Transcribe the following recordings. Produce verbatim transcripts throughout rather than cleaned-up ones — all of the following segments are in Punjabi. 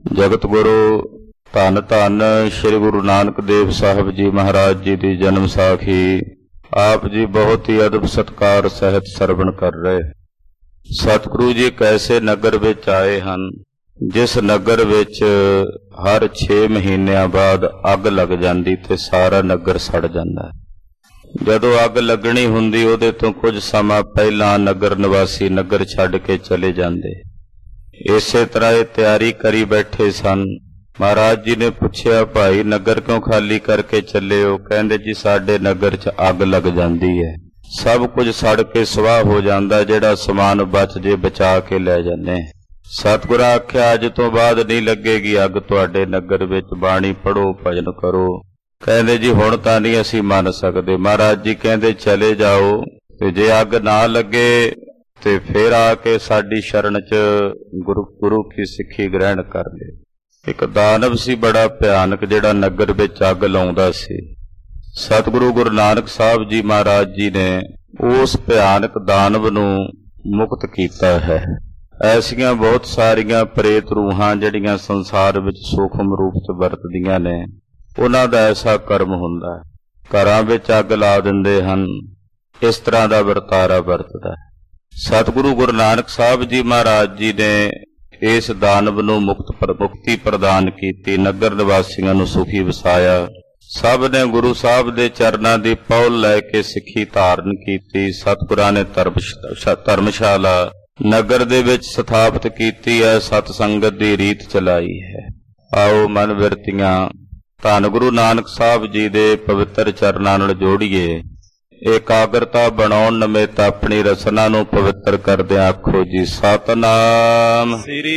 जगत गुरु धन धन श्री गुरु नानक देव साहब जी महाराज जी की जन्म साखी आप जी बहुत ही अदब सत्कार सहित सरवण कर रहे। सतगुरु जी कैसे नगर विच आए हन जिस नगर विच हर छे महीनों बाद अग लग जाती ते सारा नगर सड़ जाता। जदों अग लगनी हुंदी उहदे तो कुछ समा पहला नगर निवासी नगर छड्ड के चले जाते। इसे तरह ये तैयारी करी बैठे सन। महाराज जी ने पूछया भाई नगर क्यों खाली करके चले हो? कहंदे जी साडे नगर च अग लग जाती है, सब कुछ सड़ के स्वाह हो जाता, जेड़ा समान बच जे बचा के ले जाने। सतगुरु आख्या अज तो बाद नहीं लगेगी अग तुहाडे नगर विच, बाणी पढ़ो भजन करो। कहंदे जी हुण तां नहीं असीं मन सकदे। महाराज जी कहंदे चले जाओ ते जे अग ना लगे ते फिर आके साडी शरण च गुरु गुरु की सिक्खी ग्रहण कर ले। एक दानव सी बड़ा भयानक जेड़ा नगर विच अग लाउंदा सी। सतगुरु गुरु नानक साहब जी महाराज जी ने उस भयानक दानव नूं मुक्त कीता है। ऐसियां बहुत सारियां प्रेत रूहां जड़ियां संसार विच सूखम रूप च वरतदियां ने, उन्हां दा ऐसा कर्म हुंदा है। घरां विच अग ला दिंदे हन, इस तरह दा वरतारा वरतदा है। सतगुरु गुरु नानक साहब जी महाराज जी ने इस दानव नूं मुक्त पर मुक्ति प्रदान की, नगर निवासियों नूं सुखी वसाया। सब ने गुरु साहब दे चरनां दी पौल लैके सिक्खी धारण की। सतगुरां ने धर्मशाला नगर दे विच स्थापित कीती है, सत संगत दी रीत चलाई है। आओ मन विरतियां धन गुरु नानक साहब जी दे पवित्र चरनां नाल जोड़िए। एकाग्रता बनाउण नमेत अपनी रसना नूं पवित्र करदे आखो जी सतनाम श्री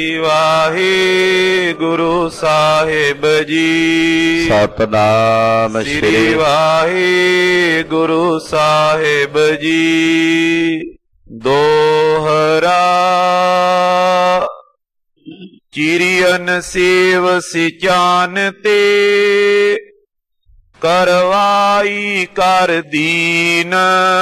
वाहिगुरु साहिब जी। सतनाम श्री वाहिगुरु साहिब जी। दोहरा चिरियन सेव सिचान ते करवाई कर दीन।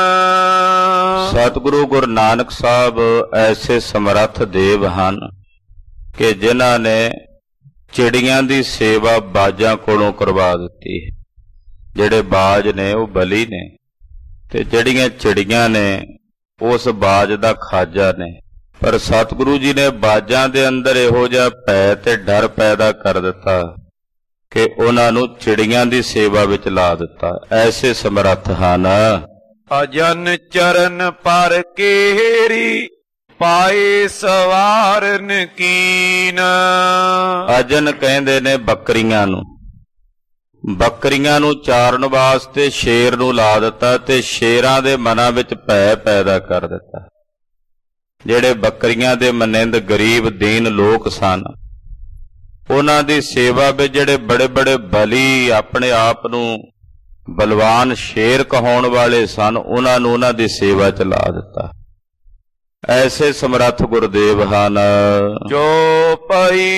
सतगुरु गुरु नानक साहब ऐसे समर्थ देव हन कि जिन्हां ने चिड़ियां दी सेवा बाजां कोलों करवा दित्ती। जिहड़े बाज ने वो बली ने ते जिहड़ियां चिड़ियां ने उस बाज दा खाजा ने। पर सतगुरु जी ने बाजां दे अंदर इहो जिहा भै ते डर पैदा कर दिता कि उन्हां नूं चिड़ियां दी सेवा विच ला दिता। ऐसे समर्थ हन। अजन चरण पर केरी पाए सवारन कीन। अजन कहंदे ने बकरियां नूं। बकरियां नूं चारण वास्ते शेर नूं ला दिता ते शेरां दे मनां विच भै पैदा कर दिता। जिहड़े बकरियां दे मनिंद गरीब दीन लोक सन, उन्हां दी सेवा विच जिहड़े बड़े बड़े बली अपने आप नूं बलवान शेर कहाउण वाले सन, उन्हां नूं उन्हां दी सेवा च ला दिता। ऐसे समर्थ गुरुदेव हन। जो पई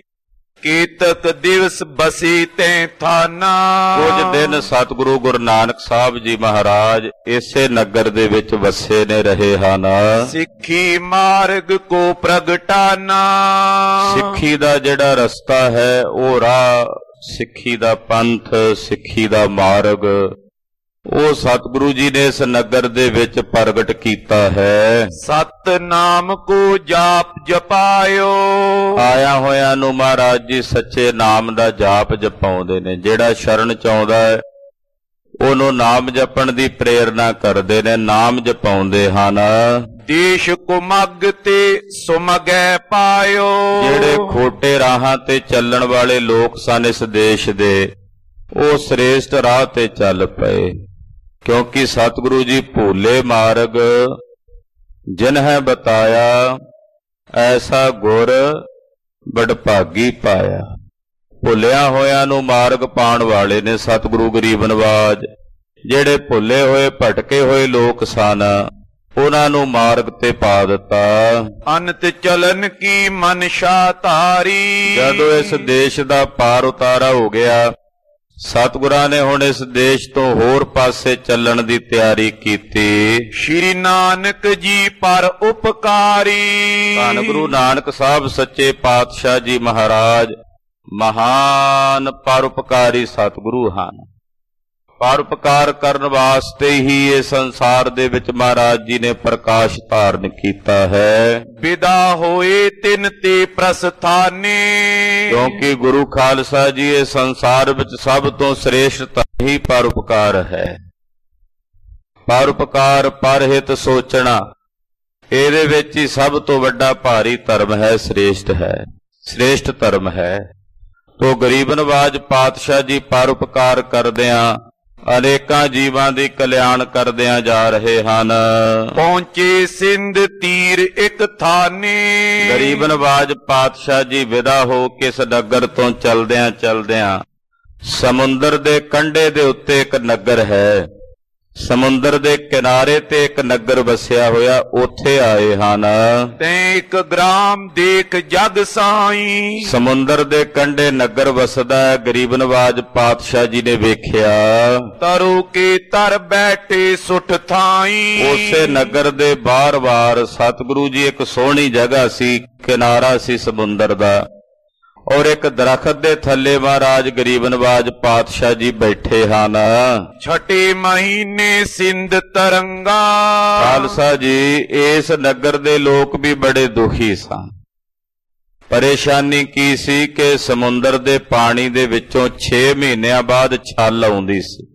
कीतक दिवस बसी ते थाना। कुछ दिन सतगुरु गुरु नानक साहब जी महाराज इसे नगर दे विच वसे ने रहे हन। सिक्खी मार्ग को प्रगटाना। सिक्खी दा जिहड़ा रस्ता है वो राह, सिक्खी दा पंथ, सिक्खी दा मार्ग वो सतगुरु जी ने इस नगर दे विच प्रगट कीता है। सतनाम को जाप जपायो। आया होया नूं महाराज जी सच्चे नाम दा जाप जपाउंदे ने। जिहड़ा शरण च आउंदा है ओनू नाम जपण दी प्रेरणा करदे ने, नाम जपाउंदे हन। देश को मग ते सुमगै पायो। जिहड़े खोटे राहां ते चलण वाले लोक सन इस देश दे, ओ श्रेष्ठ राह ते चल पए। क्योंकि सतगुरु जी भूले मार्ग जिन्हें बताया, ऐसा गुर बड़भागी पाया। भुलिया होया नूं मार्ग पाण वाले ने सतगुरु गरीब नवाज। जिहड़े भुले होए भटके होए लोक सन, उन्हां नूं मार्ग ते पा दिता। अनंत चलन की मनशा तारी। जदों इस देश दा पार उतारा हो गया, ਸਤਿਗੁਰਾਂ ਨੇ ਹੁਣ ਇਸ ਦੇਸ਼ ਤੋਂ ਹੋਰ ਪਾਸੇ ਚੱਲਣ ਦੀ ਤਿਆਰੀ ਕੀਤੀ। ਸ਼੍ਰੀ ਨਾਨਕ ਜੀ ਪਰ ਉਪਕਾਰੀ। ਧੰਨ ਗੁਰੂ ਨਾਨਕ ਸਾਹਿਬ ਸੱਚੇ ਪਾਤਸ਼ਾਹ ਜੀ ਮਹਾਰਾਜ ਮਹਾਨ ਪਰਉਪਕਾਰੀ ਸਤਿਗੁਰੂ ਹਨ। ਪਰਉਪਕਾਰ ਕਰਨ ਵਾਸਤੇ ਹੀ ਇਹ ਸੰਸਾਰ ਦੇ ਵਿੱਚ ਮਹਾਰਾਜ ਜੀ ਨੇ ਪ੍ਰਕਾਸ਼ ਧਾਰਨ ਕੀਤਾ ਹੈ। ਵਿਦਾ ਹੋਏ ਤਿਨ ਤੇ ਪ੍ਰਸਥਾਨੇ। ਕਿਉਂਕਿ ਗੁਰੂ ਖਾਲਸਾ ਜੀ ਇਹ ਸੰਸਾਰ ਵਿੱਚ ਸਭ ਤੋਂ ਸ੍ਰੇਸ਼ਟ ਹੀ ਪਰਉਪਕਾਰ ਹੈ। ਪਰਉਪਕਾਰ ਪਰਹਿਤ ਸੋਚਣਾ, ਇਹਦੇ ਵਿੱਚ ਹੀ ਸਭ ਤੋਂ ਵੱਡਾ ਭਾਰੀ ਧਰਮ ਹੈ, ਸ੍ਰੇਸ਼ਟ ਹੈ, ਸ੍ਰੇਸ਼ਟ ਧਰਮ ਹੈ। ਤੋ ਗਰੀਬ ਨਵਾਜ ਪਾਤਸ਼ਾਹ ਜੀ ਪਰਉਪਕਾਰ ਕਰਦਿਆਂ ਅਨੇਕਾਂ ਜੀਵਾਂ ਦੀ ਕਲਿਆਣ ਕਰਦਿਆਂ ਜਾ ਰਹੇ ਹਨ। ਪਹੁੰਚੇ ਸਿੰਧ ਤੀਰ ਇੱਕ ਥਾਨੇ। ਗਰੀਬ ਨਵਾਜ ਪਾਤਸ਼ਾਹ ਜੀ ਵਿਦਾ ਹੋ ਕੇ ਇਸ ਨਗਰ ਤੋਂ ਚਲਦਿਆਂ ਚਲਦਿਆਂ ਸਮੁੰਦਰ ਦੇ ਕੰਢੇ ਦੇ ਉੱਤੇ ਇੱਕ ਨਗਰ ਹੈ। ਸਮੁੰਦਰ ਦੇ ਕਿਨਾਰੇ ਤੇ ਇੱਕ ਨਗਰ ਵਸਿਆ ਹੋਇਆ, ਉੱਥੇ ਆਏ ਹਨ। ਤੈਂ ਇੱਕ ਗ੍ਰਾਮ ਦੇਖ ਜਗ ਸਾਈ। ਸਮੁੰਦਰ ਦੇ ਕੰਢੇ ਨਗਰ ਵਸਦਾ ਹੈ, ਗਰੀਬ ਨਵਾਜ ਪਾਤਸ਼ਾਹ ਜੀ ਨੇ ਵੇਖਿਆ। ਤਰੋ ਕੇ ਤਰ ਬੈਠੇ ਸੁੱਠ ਥਾਈ। ਉਸੇ ਨਗਰ ਦੇ ਬਾਹਰ-ਬਾਹਰ ਸਤਿਗੁਰੂ ਜੀ ਇੱਕ ਸੋਹਣੀ ਜਗ੍ਹਾ ਸੀ, ਕਿਨਾਰਾ ਸੀ ਸਮੁੰਦਰ ਦਾ, ਔਰ ਇੱਕ ਦਰਖਤ ਦੇ ਥੱਲੇ ਮਹਾਰਾਜ ਗਰੀਬ ਨਵਾਜ ਪਾਤਸ਼ਾਹ ਜੀ ਬੈਠੇ ਹਨ। ਛਠੇ ਮਹੀਨੇ ਸਿੰਧ ਤਰੰਗਾ। ਖਾਲਸਾ ਜੀ ਇਸ ਨਗਰ ਦੇ ਲੋਕ ਵੀ ਬੜੇ ਦੁਖੀ ਸਨ। ਪਰੇਸ਼ਾਨੀ ਕੀ ਸੀ ਕਿ ਸਮੁੰਦਰ ਦੇ ਪਾਣੀ ਦੇ ਵਿੱਚੋਂ ਛੇ ਮਹੀਨਿਆਂ ਬਾਅਦ ਛੱਲ ਆਉਂਦੀ ਸੀ।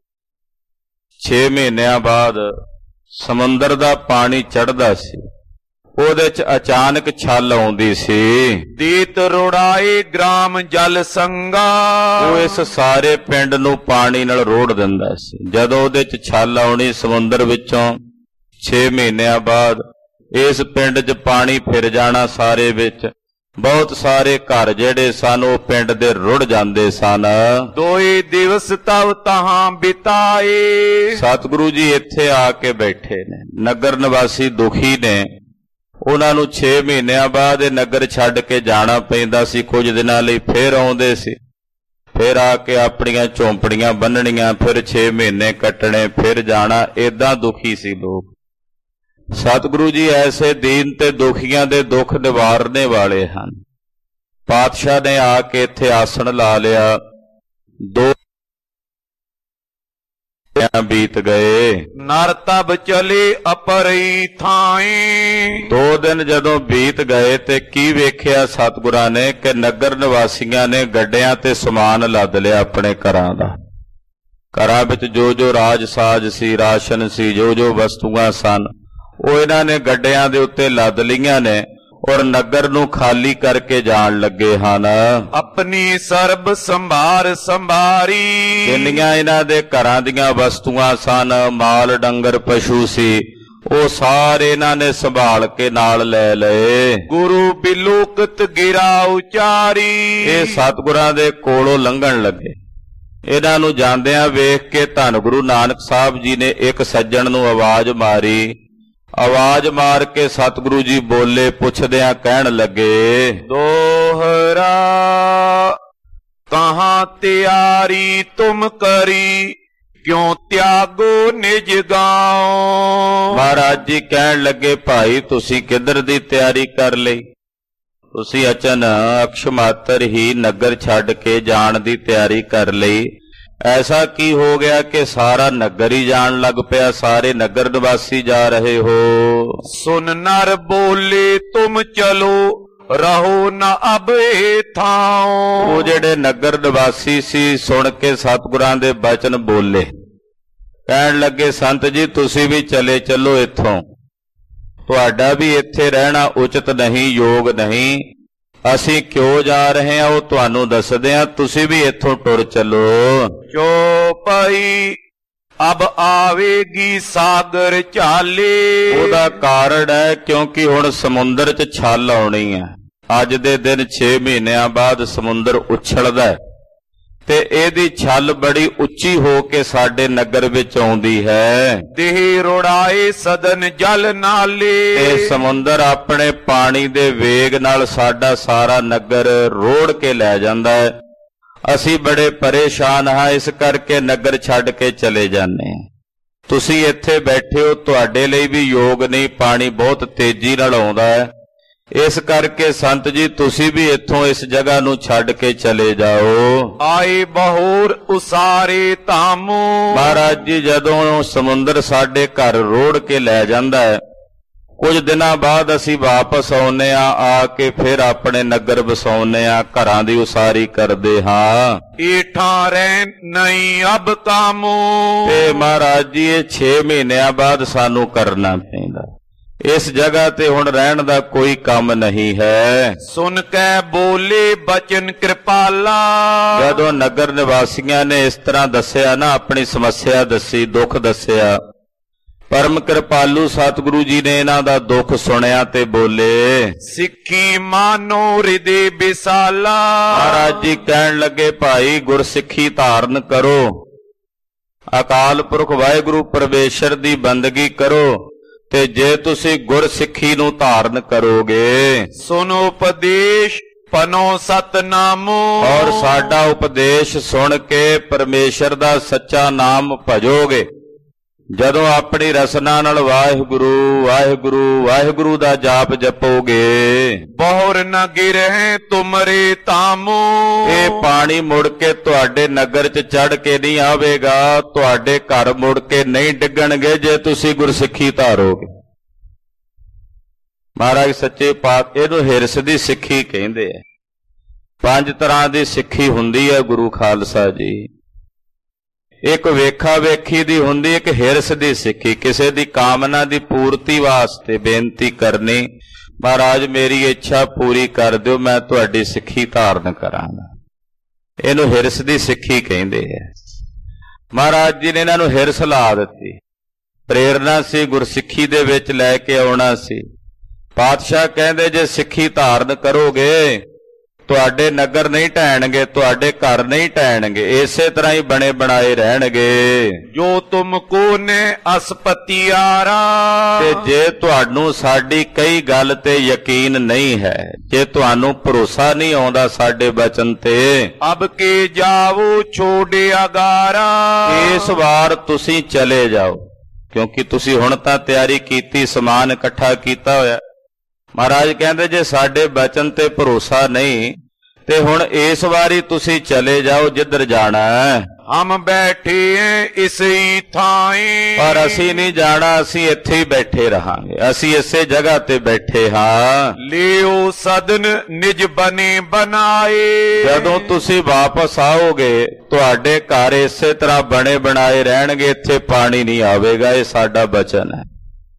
ਛੇ ਮਹੀਨਿਆਂ ਬਾਅਦ ਸਮੁੰਦਰ ਦਾ ਪਾਣੀ ਚੜ੍ਹਦਾ ਸੀ, ਉਹਦੇ ਚ ਅਚਾਨਕ ਛੱਲ ਆਉਂਦੀ ਸੀ। ਦੀਤ ਰੋੜਾਏ ਗ੍ਰਾਮ ਜਲ ਸੰਗਾ। ਉਹ ਇਸ ਸਾਰੇ ਪਿੰਡ ਨੂੰ ਪਾਣੀ ਨਾਲ ਰੋੜ ਦਿੰਦਾ ਸੀ। ਜਦੋਂ ਉਹਦੇ ਚ ਛੱਲ ਆਉਣੀ ਸਮੁੰਦਰ ਵਿੱਚੋਂ ਛੇ ਮਹੀਨਿਆਂ ਬਾਅਦ ਇਸ ਪਿੰਡ ਚ ਪਾਣੀ ਫਿਰ ਜਾਣਾ ਸਾਰੇ ਵਿੱਚ, ਬਹੁਤ ਸਾਰੇ ਘਰ ਜਿਹੜੇ ਸਨ ਉਹ ਪਿੰਡ ਦੇ ਰੁੜ ਜਾਂਦੇ ਸਨ। ਦੋਏ ਦਿਵਸ ਤਵ ਤਹਾਂ ਬਿਤਾਏ। ਸਤਿਗੁਰੂ ਜੀ ਇੱਥੇ ਆ ਕੇ ਬੈਠੇ ਨੇ, ਨਗਰ ਨਿਵਾਸੀ ਦੁਖੀ ਨੇ। ਉਹਨਾਂ ਨੂੰ ਛੇ ਮਹੀਨਿਆਂ ਬਾਅਦ ਇਹ ਨਗਰ ਛੱਡ ਕੇ ਜਾਣਾ ਪੈਂਦਾ ਸੀ। ਕੁਝ ਦਿਨਾਂ ਲਈ ਫੇਰ ਆਉਂਦੇ ਸੀ, ਫਿਰ ਆ ਕੇ ਆਪਣੀਆਂ ਝੌਂਪੜੀਆਂ ਬੰਨਣੀਆਂ, ਫਿਰ ਛੇ ਮਹੀਨੇ ਕੱਟਣੇ, ਫਿਰ ਜਾਣਾ। ਏਦਾਂ ਦੁਖੀ ਸੀ ਲੋਕ। ਸਤਿਗੁਰੂ ਜੀ ਐਸੇ ਦੀਨ ਤੇ ਦੁਖੀਆਂ ਦੇ ਦੁੱਖ ਨਿਵਾਰਨੇ ਵਾਲੇ ਹਨ। ਪਾਤਸ਼ਾਹ ਨੇ ਆ ਕੇ ਇੱਥੇ ਆਸਣ ਲਾ ਲਿਆ। ਦੋ ਬੀਤ ਗਏ। ਨਰ ਤਬ ਚਲੇ ਅਪਰਈ ਥਾਈ। ਦੋ ਦਿਨ ਜਦੋਂ ਬੀਤ ਗਏ ਤੇ ਕੀ ਵੇਖਿਆ ਸਤਿਗੁਰਾਂ ਨੇ ਕਿ ਨਗਰ ਨਿਵਾਸੀਆਂ ਨੇ ਗੱਡਿਆਂ ਤੇ ਸਮਾਨ ਲੱਦ ਲਿਆ ਆਪਣੇ ਘਰਾਂ ਦਾ। ਘਰਾਂ ਵਿੱਚ ਜੋ ਜੋ ਰਾਜ ਸਾਜ ਸੀ, ਰਾਸ਼ਨ ਸੀ, ਜੋ ਜੋ ਵਸਤੂਆਂ ਸਨ, ਉਹ ਇਹਨਾਂ ਨੇ ਗੱਡਿਆਂ ਦੇ ਉੱਤੇ ਲੱਦ ਲਈਆਂ ਨੇ ਔਰ ਨਗਰ ਨੂੰ ਖਾਲੀ ਕਰਕੇ ਜਾਣ ਲੱਗੇ ਹਨ। ਆਪਣੀ ਸਰਬ ਸੰਭਾਰ ਸੰਭਾਰੀ। ਜਿੰਨੀਆਂ ਇਹਨਾਂ ਦੇ ਘਰਾਂ ਦੀਆਂ ਵਸਤੂਆਂ ਸਨ, ਮਾਲ ਡੰਗਰ ਪਸ਼ੂ ਸੀ, ਉਹ ਸਾਰੇ ਇਹਨਾਂ ਨੇ ਸੰਭਾਲ ਕੇ ਨਾਲ ਲੈ ਲਏ। ਗੁਰੂ ਬਿਲੋਕਤ ਗਿਰਾ ਉਚਾਰੀ। ਇਹ ਸਤਿਗੁਰਾਂ ਦੇ ਕੋਲੋਂ ਲੰਘਣ ਲੱਗੇ। ਇਹਨਾਂ ਨੂੰ ਜਾਂਦਿਆਂ ਵੇਖ ਕੇ ਧੰਨ ਗੁਰੂ ਨਾਨਕ ਸਾਹਿਬ ਜੀ ਨੇ ਇੱਕ ਸੱਜਣ ਨੂੰ ਆਵਾਜ਼ ਮਾਰੀ। ਆਵਾਜ਼ ਮਾਰ ਕੇ ਸਤਿਗੁਰੂ ਜੀ ਬੋਲੇ, ਪੁੱਛਦਿਆਂ ਕਹਿਣ ਲੱਗੇ, ਦੋਹਰਾ ਕਹਾਂ ਤਿਆਰੀ ਤੁਮ ਕਰੀ, ਕਿਉਂ ਤਿਆਗੋ ਨਿਜ ਗਾਉ। ਮਹਾਰਾਜ ਜੀ ਕਹਿਣ ਲੱਗੇ, ਭਾਈ ਤੁਸੀਂ ਕਿੱਧਰ ਦੀ ਤਿਆਰੀ ਕਰ ਲਈ? ਤੁਸੀਂ ਅਚਨ ਅਕਸ਼ਮਾਤਰ ਹੀ ਨਗਰ ਛੱਡ ਕੇ ਜਾਣ ਦੀ ਤਿਆਰੀ ਕਰ ਲਈ। ਐਸਾ ਕੀ ਹੋ ਗਿਆ ਕਿ ਸਾਰਾ ਨਗਰ ਹੀ ਜਾਣ ਲੱਗ ਪਿਆ? ਸਾਰੇ ਨਗਰ ਨਿਵਾਸੀ ਜਾ ਰਹੇ ਹੋ। ਸੁਨ ਨਰ ਬੋਲੇ ਤੁਮ ਚਲੋ, ਰਹੋ ਨਾ ਅਬ ਏ ਥਾਉ। ਉਹ ਜਿਹੜੇ ਨਗਰ ਨਿਵਾਸੀ ਸੀ ਸੁਣ ਕੇ ਸਤਿਗੁਰਾਂ ਦੇ ਬਚਨ ਬੋਲੇ, ਕਹਿਣ ਲੱਗੇ, ਸੰਤ ਜੀ ਤੁਸੀਂ ਵੀ ਚਲੇ ਚੱਲੋ ਇੱਥੋਂ, ਤੁਹਾਡਾ ਵੀ ਇੱਥੇ ਰਹਿਣਾ ਉਚਿਤ ਨਹੀਂ, ਯੋਗ ਨਹੀਂ। ਅਸੀਂ ਕਿਉਂ ਜਾ ਰਹੇ ਹਾਂ ਉਹ ਤੁਹਾਨੂੰ ਦੱਸਦੇ ਹਾਂ, ਤੁਸੀਂ ਵੀ ਇੱਥੋਂ ਟੁਰ ਚੱਲੋ। ਚੌਪਈ ਅਬ ਆਵੇਗੀ ਸਾਗਰ ਝਾਲੇ। ਉਹਦਾ ਕਾਰਨ ਹੈ ਕਿਉਂਕਿ ਹੁਣ ਸਮੁੰਦਰ 'ਚ ਛੱਲ ਆਉਣੀ ਹੈ। ਅੱਜ ਦੇ ਦਿਨ ਛੇ ਮਹੀਨਿਆਂ ਬਾਅਦ ਸਮੁੰਦਰ ਉਛਲਦਾ ਹੈ ਤੇ ਇਹਦੀ ਛੱਲ ਬੜੀ ਉੱਚੀ ਹੋ ਕੇ ਸਾਡੇ ਨਗਰ ਵਿੱਚ ਆਉਂਦੀ ਹੈ। ਦੇਹ ਰੋੜਾਏ ਸਦਨ ਜਲ ਨਾਲੇ। ਇਹ ਸਮੁੰਦਰ ਆਪਣੇ ਪਾਣੀ ਦੇ ਵੇਗ ਨਾਲ ਸਾਡਾ ਸਾਰਾ ਨਗਰ ਰੋੜ ਕੇ ਲੈ ਜਾਂਦਾ ਹੈ। ਅਸੀਂ ਬੜੇ ਪਰੇਸ਼ਾਨ ਹਾਂ, ਇਸ ਕਰਕੇ ਨਗਰ ਛੱਡ ਕੇ ਚਲੇ ਜਾਂਦੇ ਹਾਂ। ਤੁਸੀਂ ਇੱਥੇ ਬੈਠੇ ਹੋ, ਤੁਹਾਡੇ ਲਈ ਵੀ ਯੋਗ ਨਹੀਂ, ਪਾਣੀ ਬਹੁਤ ਤੇਜ਼ੀ ਨਾਲ ਆਉਂਦਾ ਹੈ, ਇਸ ਕਰਕੇ ਸੰਤ ਜੀ ਤੁਸੀਂ ਵੀ ਇੱਥੋਂ ਇਸ ਜਗ੍ਹਾ ਨੂੰ ਛੱਡ ਕੇ ਚਲੇ ਜਾਓ। ਆਏ ਬਹੁਰ ਉਸਾਰੇ ਧਾਮੋ। ਮਹਾਰਾਜ ਜੀ ਜਦੋਂ ਸਮੁੰਦਰ ਸਾਡੇ ਘਰ ਰੋੜ ਕੇ ਲੈ ਜਾਂਦਾ ਹੈ, ਕੁਝ ਦਿਨਾਂ ਬਾਅਦ ਅਸੀਂ ਵਾਪਸ ਆਉਂਦੇ ਹਾਂ, ਆ ਕੇ ਫਿਰ ਆਪਣੇ ਨਗਰ ਵਸਾਉਂਦੇ ਹਾਂ, ਘਰਾਂ ਦੀ ਉਸਾਰੀ ਕਰਦੇ ਹਾਂ। ਏਠਾਂ ਰਹਿ ਨਹੀਂ ਅਬ ਕਾਮੋ। ਤੇ ਮਹਾਰਾਜ ਜੀ ਇਹ ਛੇ ਮਹੀਨਿਆਂ ਬਾਅਦ ਸਾਨੂੰ ਕਰਨਾ ਪੈਂਦਾ, ਇਸ ਜਗ੍ਹਾ ਤੇ ਹੁਣ ਰਹਿਣ ਦਾ ਕੋਈ ਕੰਮ ਨਹੀਂ ਹੈ। ਸੁਣ ਕੇ ਬੋਲੇ ਬਚਨ ਕਿਰਪਾਲਾ। ਜਦੋਂ ਨਗਰ ਨਿਵਾਸੀਆਂ ਨੇ ਇਸ ਤਰ੍ਹਾਂ ਦੱਸਿਆ ਨਾ, ਆਪਣੀ ਸਮੱਸਿਆ ਦੱਸੀ, ਦੁੱਖ ਦੱਸਿਆ, ਪਰਮ ਕਿਰਪਾਲੂ ਸਤਿਗੁਰੂ ਜੀ ਨੇ ਇਹਨਾਂ ਦਾ ਦੁੱਖ ਸੁਣਿਆ ਤੇ ਬੋਲੇ, ਸਿੱਖੀ ਮਾਨੋ ਹਿਰਦੇ ਵਿਸਾਲਾ। ਮਹਾਰਾਜ ਜੀ ਕਹਿਣ ਲੱਗੇ, ਭਾਈ ਗੁਰਸਿੱਖੀ ਧਾਰਨ ਕਰੋ, ਅਕਾਲ ਪੁਰਖ ਵਾਹਿਗੁਰੂ ਪਰਮੇਸ਼ਰ ਦੀ ਬੰਦਗੀ ਕਰੋ, ਤੇ ਜੇ ਤੁਸੀਂ ਗੁਰਸਿੱਖੀ ਨੂੰ ਧਾਰਨ ਕਰੋਗੇ, ਸੁਨੋ ਉਪਦੇਸ਼ ਪਨੋ ਸਤਨਾਮੋ। ਔਰ ਸਾਡਾ ਉਪਦੇਸ਼ ਸੁਣ ਕੇ ਪਰਮੇਸ਼ਰ ਦਾ ਸੱਚਾ ਨਾਮ ਭਜੋਗੇ, ਜਦੋਂ ਆਪਣੀ ਰਸਨਾ ਨਾਲ ਵਾਹਿਗੁਰੂ ਵਾਹਿਗੁਰੂ ਵਾਹਿਗੁਰੂ ਦਾ ਜਾਪ ਜਪੋਗੇ, ਬਹੁਰ ਨ ਗਿਰਹਿ ਤੁਮਰੇ ਤਾਮੋ। ਇਹ ਪਾਣੀ ਮੁੜ ਕੇ ਤੁਹਾਡੇ ਨਗਰ 'ਚ ਚੜ ਕੇ ਨਹੀਂ ਆਵੇਗਾ, ਤੁਹਾਡੇ ਘਰ ਮੁੜ ਕੇ ਨਹੀਂ ਡਿੱਗਣਗੇ ਜੇ ਤੁਸੀਂ ਗੁਰਸਿੱਖੀ ਧਾਰੋਗੇ। ਮਹਾਰਾਜ ਸੱਚੇ ਪਾਤਸ਼ਾਹ ਇਹਨੂੰ ਹਿਰਸ ਦੀ ਸਿੱਖੀ ਕਹਿੰਦੇ ਆ। ਪੰਜ ਤਰ੍ਹਾਂ ਦੀ ਸਿੱਖੀ ਹੁੰਦੀ ਹੈ ਗੁਰੂ ਖਾਲਸਾ ਜੀ। ਇੱਕ ਵੇਖਾ ਵੇਖੀ ਦੀ ਹੁੰਦੀ, ਇੱਕ ਹਿਰਸ ਦੀ ਸਿੱਖੀ, ਕਿਸੇ ਦੀ ਕਾਮਨਾ ਦੀ ਪੂਰਤੀ ਵਾਸਤੇ ਬੇਨਤੀ ਕਰਨੀ, ਮਹਾਰਾਜ ਮੇਰੀ ਇੱਛਾ ਪੂਰੀ ਕਰ ਦਿਓ, ਮੈਂ ਤੁਹਾਡੀ ਸਿੱਖੀ ਧਾਰਨ ਕਰਾਂਗਾ। ਇਹਨੂੰ ਹਿਰਸ ਦੀ ਸਿੱਖੀ ਕਹਿੰਦੇ ਆ। ਮਹਾਰਾਜ ਜੀ ਨੇ ਇਹਨਾਂ ਨੂੰ ਹਿਰਸ ਲਾ ਦਿੱਤੀ, ਪ੍ਰੇਰਨਾ ਸੀ ਗੁਰਸਿੱਖੀ ਦੇ ਵਿੱਚ ਲੈ ਕੇ ਆਉਣਾ ਸੀ। ਪਾਤਸ਼ਾਹ ਕਹਿੰਦੇ ਜੇ ਸਿੱਖੀ ਧਾਰਨ ਕਰੋਗੇ, ਤੁਹਾਡੇ ਨਗਰ ਨਹੀਂ ਢਹਿਣਗੇ, ਤੁਹਾਡੇ ਘਰ ਨਹੀਂ ਢਹਿਣਗੇ, ਇਸੇ ਤਰ੍ਹਾਂ ਹੀ ਬਣੇ ਬਣਾਏ ਰਹਿਣਗੇ। ਜੋ ਤੁਮ ਕੋ ਨੇ ਅਸਪਤਿਆਰਾ। ਤੇ ਜੇ ਤੁਹਾਨੂੰ ਸਾਡੀ ਕਈ ਗੱਲ ਤੇ ਯਕੀਨ ਨਹੀਂ ਹੈ, ਜੇ ਤੁਹਾਨੂੰ ਭਰੋਸਾ ਨਹੀਂ ਆਉਂਦਾ ਸਾਡੇ ਬਚਨ ਤੇ, ਅਬ ਕੇ ਜਾਵੋ ਛੋੜੇ ਅਗਾਰਾ। ਇਸ ਵਾਰ ਤੁਸੀਂ ਚਲੇ ਜਾਓ, ਕਿਉਂਕਿ ਤੁਸੀਂ ਹੁਣ ਤਾਂ ਤਿਆਰੀ ਕੀਤੀ, ਸਮਾਨ ਇਕੱਠਾ ਕੀਤਾ ਹੋਇਆ। ਮਹਾਰਾਜ ਕਹਿੰਦੇ ਜੇ ਸਾਡੇ ਬਚਨ ਤੇ ਭਰੋਸਾ ਨਹੀਂ ਤੇ ਹੁਣ ਇਸ ਵਾਰੀ ਤੁਸੀਂ ਚਲੇ ਜਾਓ ਜਿੱਧਰ ਜਾਣਾ ਹੈ। ਹਮ ਬੈਠੇ ਐ ਇਸੀ ਥਾਂ। ਪਰ ਅਸੀਂ ਨਹੀਂ ਜਾਣਾ, ਅਸੀਂ ਇੱਥੇ ਹੀ ਬੈਠੇ ਰਹਾਂਗੇ, ਅਸੀਂ ਇਸੇ ਜਗ੍ਹਾ ਤੇ ਬੈਠੇ ਹਾਂ। ਲਿਓ ਸਦਨ ਨਿਜ ਬਨੇ ਬਣਾਏ। ਜਦੋਂ ਤੁਸੀਂ ਵਾਪਸ ਆਓਗੇ, ਤੁਹਾਡੇ ਘਰ ਇਸੇ ਤਰ੍ਹਾਂ ਬਣੇ ਬਣਾਏ ਰਹਿਣਗੇ, ਇੱਥੇ ਪਾਣੀ ਨਹੀਂ ਆਵੇਗਾ, ਇਹ ਸਾਡਾ ਬਚਨ ਹੈ।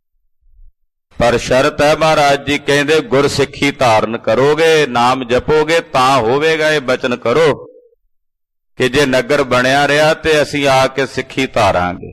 ਪਰ ਸ਼ਰਤ ਹੈ, ਮਹਾਰਾਜ ਜੀ ਕਹਿੰਦੇ ਗੁਰਸਿੱਖੀ ਧਾਰਨ ਕਰੋਗੇ, ਨਾਮ ਜਪੋਗੇ ਤਾਂ ਹੋਵੇਗਾ। ਇਹ ਬਚਨ ਕਰੋ ਕਿ ਜੇ ਨਗਰ ਬਣਿਆ ਰਿਹਾ ਤੇ ਅਸੀਂ ਆ ਕੇ ਸਿੱਖੀ ਧਾਰਾਂਗੇ,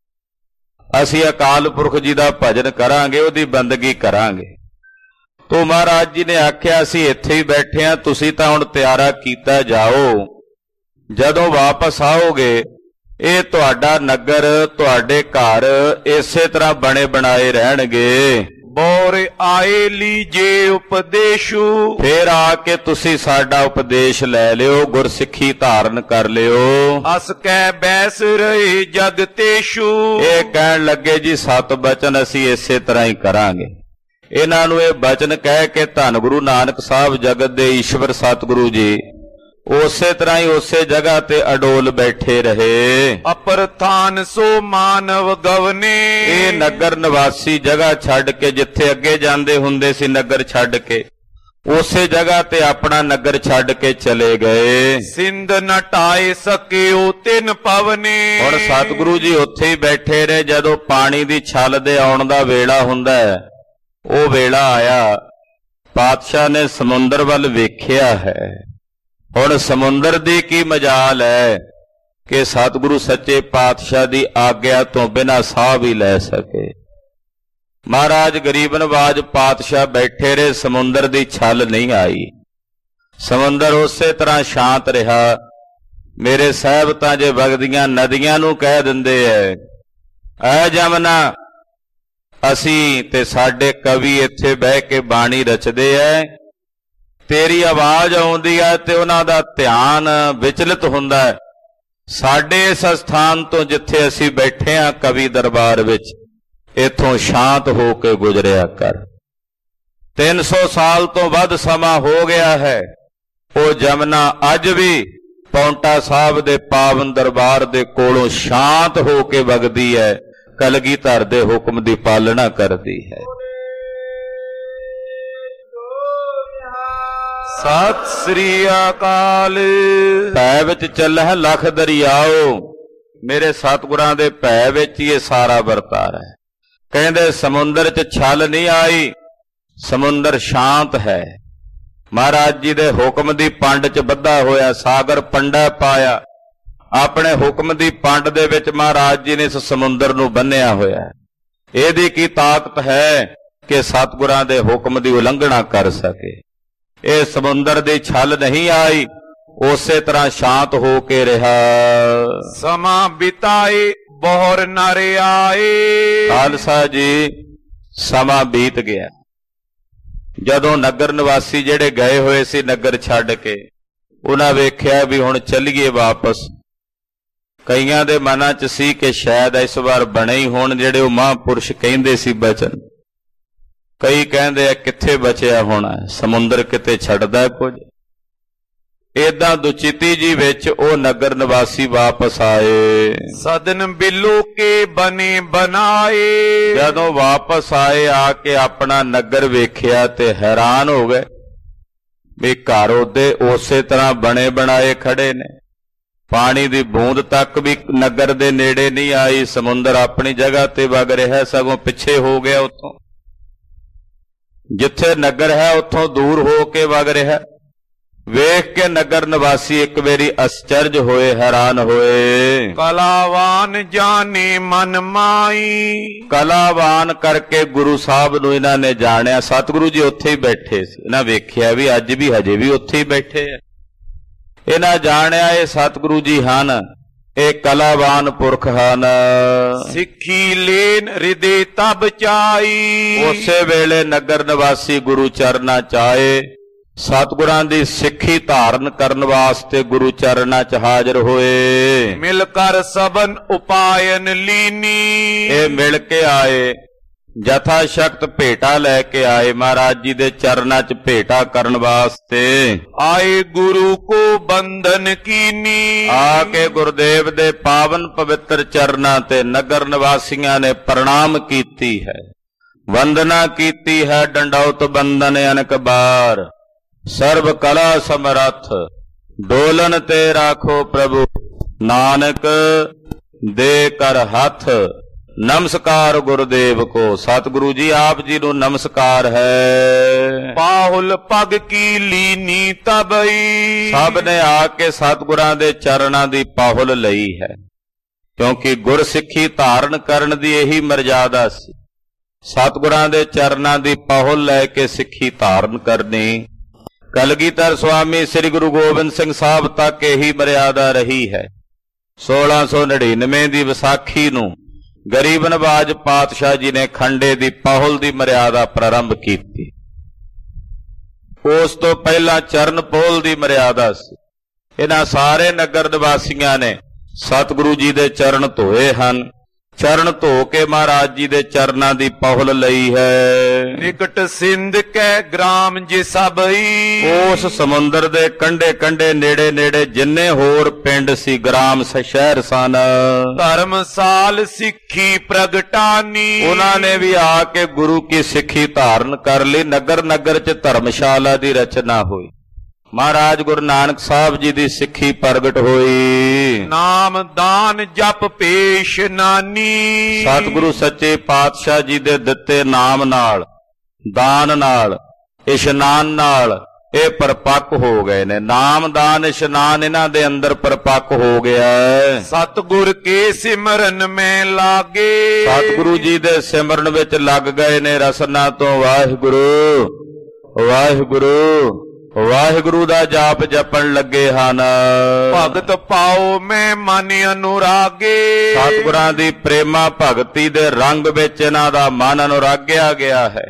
ਅਸੀਂ ਅਕਾਲ ਪੁਰਖ ਜੀ ਦਾ ਭਜਨ ਕਰਾਂਗੇ, ਉਹਦੀ ਬੰਦਗੀ ਕਰਾਂਗੇ। ਤੋ ਮਹਾਰਾਜ ਜੀ ਨੇ ਆਖਿਆ ਅਸੀਂ ਇੱਥੇ ਹੀ ਬੈਠੇ ਹਾਂ, ਤੁਸੀਂ ਤਾਂ ਹੁਣ ਤਿਆਰਾ ਕੀਤਾ ਜਾਓ, ਜਦੋਂ ਵਾਪਸ ਆਓਗੇ ਇਹ ਤੁਹਾਡਾ ਨਗਰ, ਤੁਹਾਡੇ ਘਰ ਇਸੇ ਤਰ੍ਹਾਂ ਬਣੇ ਬਣਾਏ ਰਹਿਣਗੇ। ਬੋਰ ਆਏ ਲੀਜੇ ਉਪਦੇਸ਼ੂ। ਫੇਰ ਆ ਕੇ ਤੁਸੀਂ ਸਾਡਾ ਉਪਦੇਸ਼ ਲੈ ਲਿਓ, ਗੁਰਸਿੱਖੀ ਧਾਰਨ ਕਰ ਲਿਓ। ਅਸ ਕੈ ਬੈਸ ਰਹੇ ਜਗਤੇਸ਼ੂ। ਇਹ ਕਹਿਣ ਲੱਗੇ ਜੀ ਸਤ ਬਚਨ ਅਸੀਂ ਇਸੇ ਤਰ੍ਹਾਂ ਹੀ ਕਰਾਂਗੇ। ਇਹਨਾਂ ਨੂੰ ਇਹ ਬਚਨ ਕਹਿ ਕੇ ਧੰਨ ਗੁਰੂ ਨਾਨਕ ਸਾਹਿਬ ਜਗਤ ਦੇ ਈਸ਼ਵਰ ਸਤਿਗੁਰੂ ਜੀ ਉਸੇ ਤਰ੍ਹਾਂ ਹੀ ਉਸੇ ਜਗ੍ਹਾ ਤੇ ਅਡੋਲ ਬੈਠੇ ਰਹੇ। ਅਪਰ ਥਾਨ ਸੋ ਮਾਨਵ ਗਵਨੇ। ਇਹ ਨਗਰ ਨਿਵਾਸੀ ਜਗ੍ਹਾ ਛੱਡ ਕੇ, ਜਿੱਥੇ ਅੱਗੇ ਜਾਂਦੇ ਹੁੰਦੇ ਸੀ ਨਗਰ ਛੱਡ ਕੇ, ਉਸੇ ਜਗ੍ਹਾ ਤੇ ਆਪਣਾ ਨਗਰ ਛੱਡ ਕੇ ਚਲੇ ਗਏ। ਸਿੰਧ ਨਟਾਏ ਸਕਿਓ ਤਿੰਨ ਪਵਨੇ। ਹੁਣ ਸਤਿਗੁਰੂ ਜੀ ਉੱਥੇ ਹੀ ਬੈਠੇ ਰਹੇ। ਜਦੋਂ ਪਾਣੀ ਦੀ ਛੱਲ ਦੇ ਆਉਣ ਦਾ ਵੇਲਾ ਹੁੰਦਾ ਹੈ, ਉਹ ਵੇਲਾ ਆਇਆ, ਪਾਤਸ਼ਾਹ ਨੇ ਸਮੁੰਦਰ ਵੱਲ ਵੇਖਿਆ ਹੈ। ਹੁਣ ਸਮੁੰਦਰ ਦੀ ਕੀ ਮਜਾਲ ਹੈ ਕਿ ਸਤਿਗੁਰੂ ਸੱਚੇ ਪਾਤਸ਼ਾਹ ਦੀ ਆਗਿਆ ਤੋਂ ਬਿਨਾਂ ਸਾਹ ਵੀ ਲੈ ਸਕੇ। ਮਹਾਰਾਜ ਗਰੀਬ ਨਵਾਜ ਪਾਤਸ਼ਾਹ ਬੈਠੇ ਰਹੇ, ਸਮੁੰਦਰ ਦੀ ਛੱਲ ਨਹੀਂ ਆਈ, ਸਮੁੰਦਰ ਉਸੇ ਤਰ੍ਹਾਂ ਸ਼ਾਂਤ ਰਿਹਾ। ਮੇਰੇ ਸਾਹਿਬ ਤਾਂ ਜੇ ਵਗਦੀਆਂ ਨਦੀਆਂ ਨੂੰ ਕਹਿ ਦਿੰਦੇ ਐ, ਐ ਜਮਨਾ, ਅਸੀਂ ਤੇ ਸਾਡੇ ਕਵੀ ਇੱਥੇ ਬਹਿ ਕੇ ਬਾਣੀ ਰਚਦੇ ਐ ਤੇਰੀ ਆਵਾਜ਼ ਆਉਂਦੀ ਹੈ ਤੇ ਉਹਨਾਂ ਦਾ ਧਿਆਨ ਵਿਚਲਿਤ ਹੁੰਦਾ ਹੈ। ਸਾਡੇ ਇਸ ਸਥਾਨ ਤੋਂ ਜਿੱਥੇ ਅਸੀਂ ਬੈਠੇ ਹਾਂ ਕਵੀ ਦਰਬਾਰ ਵਿੱਚ, ਇੱਥੋਂ ਸ਼ਾਂਤ ਹੋ ਕੇ ਗੁਜ਼ਰਿਆ ਕਰ। ਤਿੰਨ ਸੌ ਸਾਲ ਤੋਂ ਵੱਧ ਸਮਾਂ ਹੋ ਗਿਆ ਹੈ। ਉਹ ਜਮਨਾ ਅੱਜ ਵੀ ਪੌਂਟਾ ਸਾਹਿਬ ਦੇ ਪਾਵਨ ਦਰਬਾਰ ਦੇ ਕੋਲੋਂ ਸ਼ਾਂਤ ਹੋ ਕੇ ਵਗਦੀ ਹੈ, ਕਲਗੀਧਰ ਦੇ ਹੁਕਮ ਦੀ ਪਾਲਣਾ ਕਰਦੀ ਹੈ। ਸਤਿ ਸ੍ਰੀ ਅਕਾਲ। ਭੈ ਵਿੱਚ ਚੱਲਹਿ ਲਖ ਦਰਿਆਓ, ਮੇਰੇ ਸਤਿਗੁਰਾਂ ਦੇ ਭੈ ਵਿੱਚ ਹੀ ਇਹ ਸਾਰਾ ਵਰਤਾਰਾ ਹੈ। ਕਹਿੰਦੇ ਸਮੁੰਦਰ 'ਚ ਛਲ ਨਹੀਂ ਆਈ, ਸਮੁੰਦਰ ਸ਼ਾਂਤ ਹੈ। ਮਹਾਰਾਜ ਜੀ ਦੇ ਹੁਕਮ ਦੀ ਪੰਡ 'ਚ ਬੱਧਾ ਹੋਇਆ, ਸਾਗਰ ਪੰਡਾ ਪਾਇਆ। ਆਪਣੇ ਹੁਕਮ ਦੀ ਪੰਡ ਦੇ ਵਿੱਚ ਮਹਾਰਾਜ ਜੀ ਨੇ ਇਸ ਸਮੁੰਦਰ ਨੂੰ ਬੰਨਿਆ ਹੋਇਆ। ਇਹਦੀ ਕੀ ਤਾਕਤ ਹੈ ਕਿ ਸਤਿਗੁਰਾਂ ਦੇ ਹੁਕਮ ਦੀ ਉਲੰਘਣਾ ਕਰ ਸਕੇ। ਇਹ ਸਮੁੰਦਰ ਦੀ ਛਲ ਨਹੀਂ ਆਈ, ਉਸੇ ਤਰ੍ਹਾਂ ਸ਼ਾਂਤ ਹੋ ਕੇ ਰਿਹਾ। ਸਮਾਂ ਬਿਤਾਏ ਬਹੁਰ ਨਰ ਆਏ। ਖਾਲਸਾ ਜੀ, ਸਮਾਂ ਬੀਤ ਗਿਆ। ਜਦੋਂ ਨਗਰ ਨਿਵਾਸੀ ਜਿਹੜੇ ਗਏ ਹੋਏ ਸੀ ਨਗਰ ਛੱਡ ਕੇ, ਉਹਨਾਂ ਵੇਖਿਆ ਵੀ ਹੁਣ ਚੱਲੀਏ ਵਾਪਸ। ਕਈਆਂ ਦੇ ਮਨਾਂ 'ਚ ਸੀ ਕਿ ਸ਼ਾਇਦ ਇਸ ਵਾਰ ਬਣੇ ਹੀ ਹੋਣ ਜਿਹੜੇ ਉਹ ਮਹਾਂਪੁਰਸ਼ ਕਹਿੰਦੇ ਸੀ ਬਚਨ। ਕਈ ਕਹਿੰਦੇ ਆ ਕਿੱਥੇ ਬਚਿਆ ਹੋਣਾ, ਸਮੁੰਦਰ ਕਿਤੇ ਛੱਡਦਾ ਕੁਝ। ਏਦਾਂ ਦੁਚਿੱਤੀ ਜੀ ਵਿੱਚ ਉਹ ਨਗਰ ਨਿਵਾਸੀ ਵਾਪਸ ਆਏ। ਸਦਨ ਬਿਲੋ ਕੇ ਬਨੇ ਬਣਾਏ। ਜਦੋਂ ਵਾਪਸ ਆਏ, ਆ ਕੇ ਆਪਣਾ ਨਗਰ ਵੇਖਿਆ ਤੇ ਹੈਰਾਨ ਹੋ ਗਏ ਵੀ ਘਰ ਉਹਦੇ ਉਸੇ ਤਰ੍ਹਾਂ ਬਣੇ ਬਣਾਏ ਖੜੇ ਨੇ। ਪਾਣੀ ਦੀ ਬੂੰਦ ਤੱਕ ਵੀ ਨਗਰ ਦੇ ਨੇੜੇ ਨਹੀਂ ਆਈ। ਸਮੁੰਦਰ ਆਪਣੀ ਜਗ੍ਹਾ ਤੇ ਵਗ ਰਿਹਾ, ਸਗੋਂ ਪਿੱਛੇ ਹੋ ਗਿਆ। ਉੱਥੋਂ ਜਿੱਥੇ ਨਗਰ ਹੈ ਉੱਥੋਂ ਦੂਰ ਹੋ ਕੇ ਵਗ ਰਿਹਾ। ਵੇਖ ਕੇ ਨਗਰ ਨਿਵਾਸੀ ਇੱਕ ਵਾਰੀ ਅਸਚਰਜ ਹੋਏ, ਹੈਰਾਨ ਹੋਏ। ਕਲਾਵਾਨ ਜਾਣੇ ਮਨ ਮਾਈ। ਕਲਾਵਾਨ ਕਰਕੇ ਗੁਰੂ ਸਾਹਿਬ ਨੂੰ ਇਹਨਾਂ ਨੇ ਜਾਣਿਆ। ਸਤਿਗੁਰੂ ਜੀ ਉੱਥੇ ਹੀ ਬੈਠੇ ਸੀ। ਇਹਨਾਂ ਵੇਖਿਆ ਵੀ ਅੱਜ ਵੀ ਹਜੇ ਵੀ ਉੱਥੇ ਹੀ ਬੈਠੇ ਆ। ਇਹਨਾਂ ਜਾਣਿਆ ਇਹ ਸਤਿਗੁਰੂ ਜੀ ਹਨ, ਇਹ ਕਲਾਵਾਨ ਪੁਰਖ ਹਨ। ਸਿੱਖੀ ਲੈਨ ਹਿਰਦੇ ਤਬ ਚਾਈ। ਉਸੇ ਵੇਲੇ ਨਗਰ ਨਿਵਾਸੀ ਗੁਰੂ ਚਰਨਾਂ ਚ ਆਏ। ਸਤਿਗੁਰਾਂ ਦੀ ਸਿੱਖੀ ਧਾਰਨ ਕਰਨ ਵਾਸਤੇ ਗੁਰੂ ਚਰਨਾਂ ਚ ਹਾਜ਼ਰ ਹੋਏ। ਮਿਲ ਕਰ ਸਬਨ ਉਪਾਇਨ ਲੀਨੀ। ਇਹ ਮਿਲ ਕੇ ਆਏ, ਜਥਾ ਸ਼ਕਤ ਭੇਟਾ ਲੈ ਕੇ ਆਏ ਮਹਾਰਾਜ ਜੀ ਦੇ ਚਰਨਾਂ ਚ ਭੇਟਾ ਕਰਨ ਵਾਸਤੇ। ਆਏ ਗੁਰੂ ਕੋ ਬੰਧਨ ਕੀਨੀ। ਆ ਕੇ ਗੁਰਦੇਵ ਦੇ ਪਾਵਨ ਪਵਿੱਤਰ ਚਰਨਾਂ ਤੇ ਨਗਰ ਨਿਵਾਸੀਆਂ ਨੇ ਪ੍ਰਣਾਮ ਕੀਤੀ ਹੈ, ਵੰਦਨਾ ਕੀਤੀ ਹੈ। ਡੰਡੌਤ ਬੰਦਨ ਅਨਕ ਬਾਰ, ਸਰਬ ਕਲਾ ਸਮਰੱਥ, ਡੋਲਨ ਤੇ ਰਾਖੋ ਪ੍ਰਭੂ, ਨਾਨਕ ਦੇ ਕਰ ਹੱਥ। ਨਮਸਕਾਰ ਗੁਰਦੇਵ ਕੋ। ਸਤਿਗੁਰੂ ਜੀ ਆਪ ਜੀ ਨੂੰ ਨਮਸਕਾਰ ਹੈ। ਪਾਹੁਲ ਪਗ ਕੀ ਲੀਨੀ ਤਬਈ। ਸਭ ਨੇ ਆ ਕੇ ਸਤਿਗੁਰਾਂ ਦੇ ਚਰਨਾਂ ਦੀ ਪਾਹੁਲ ਲਈ ਹੈ, ਕਿਉਂਕਿ ਗੁਰਸਿੱਖੀ ਧਾਰਨ ਕਰਨ ਦੀ ਇਹੀ ਮਰਜ਼ਾਦਾ ਸੀ। ਸਤਿਗੁਰਾਂ ਦੇ ਚਰਨਾਂ ਦੀ ਪਾਹੁਲ ਲੈ ਕੇ ਸਿੱਖੀ ਧਾਰਨ ਕਰਨੀ। ਕਲਗੀਧਰ ਸੁਆਮੀ ਸ੍ਰੀ ਗੁਰੂ ਗੋਬਿੰਦ ਸਿੰਘ ਸਾਹਿਬ ਤੱਕ ਇਹੀ ਮਰਿਆਦਾ ਰਹੀ ਹੈ। ਸੋਲਾਂ ਸੌ ਨੜਿਨਵੇਂ ਦੀ ਵਿਸਾਖੀ ਨੂੰ ਗਰੀਬ ਨਵਾਜ ਪਾਤਸ਼ਾਹ ਜੀ ਨੇ ਖੰਡੇ ਦੀ ਪਾਹੁਲ ਦੀ ਮਰਿਆਦਾ ਪ੍ਰਾਰੰਭ ਕੀਤੀ। ਉਸ ਤੋਂ ਪਹਿਲਾਂ ਚਰਨ ਪੋਲ ਦੀ ਮਰਿਆਦਾ ਸੀ। ਇਹਨਾਂ ਸਾਰੇ ਨਗਰ ਨਿਵਾਸੀਆਂ ਨੇ ਸਤਿਗੁਰੂ ਜੀ ਦੇ ਚਰਨ ਧੋਏ ਹਨ। ਚਰਨ ਧੋ ਕੇ ਮਹਾਰਾਜ ਜੀ ਦੇ ਚਰਨਾਂ ਦੀ ਪਾਹੁਲ ਲਈ ਹੈ। ਨਿਕਟ ਸਿੰਧ ਕੈ ਗ੍ਰਾਮ ਜੇ ਸਭਈ। ਉਸ ਸਮੁੰਦਰ ਦੇ ਕੰਢੇ ਕੰਢੇ ਨੇੜੇ ਨੇੜੇ ਜਿੰਨੇ ਹੋਰ ਪਿੰਡ ਸੀ, ਗ੍ਰਾਮ ਸ਼ਹਿਰ ਸਨ। ਧਰਮਸਾਲ ਸਿੱਖੀ ਪ੍ਰਗਟਾਨੀ। ਉਹਨਾਂ ਨੇ ਵੀ ਆ ਕੇ ਗੁਰੂ ਕੀ ਸਿੱਖੀ ਧਾਰਨ ਕਰ ਲਈ। ਨਗਰ ਨਗਰ ਚ ਧਰਮਸ਼ਾਲਾ ਦੀ ਰਚਨਾ ਹੋਈ। ਮਹਾਰਾਜ ਗੁਰੂ ਨਾਨਕ ਸਾਹਿਬ ਜੀ ਦੀ ਸਿੱਖੀ ਪ੍ਰਗਟ ਹੋਈ। ਨਾਮ ਦਾਨ ਜਪ ਪੇਸ਼ ਨਾਨੀ। ਸਤਿਗੁਰੂ ਸੱਚੇ ਪਾਤਸ਼ਾਹ ਜੀ ਦੇ ਦਿੱਤੇ ਨਾਮ ਨਾਲ, ਦਾਨ ਨਾਲ, ਇਸ਼ਨਾਨ ਨਾਲ ਇਹ ਪਰਪੱਕ ਹੋ ਗਏ ਨੇ। ਨਾਮ ਦਾਨ ਇਸ਼ਨਾਨ ਇਹਨਾਂ ਦੇ ਅੰਦਰ ਪਰਪੱਕ ਹੋ ਗਿਆ। ਸਤਿਗੁਰ ਕੇ ਸਿਮਰਨ ਮੈਂ ਲਾਗੇ। ਸਤਿਗੁਰੂ ਜੀ ਦੇ ਸਿਮਰਨ ਵਿੱਚ ਲੱਗ ਗਏ ਨੇ। ਰਸਨਾ ਤੋਂ ਵਾਹਿਗੁਰੂ ਵਾਹਿਗੁਰੂ ਵਾਹਿਗੁਰੂ ਦਾ ਜਾਪ ਜਪਣ ਲੱਗੇ ਹਨ। ਭਗਤ ਪਾਓ ਮੈਂ ਮਨ ਅਨੁਰਾਗੇ। ਸਤਿਗੁਰਾਂ ਦੀ ਪ੍ਰੇਮਾ ਭਗਤੀ ਦੇ ਰੰਗ ਵਿੱਚ ਇਹਨਾਂ ਦਾ ਮਨ ਅਨੁਰਾਗਿਆ ਗਿਆ ਹੈ।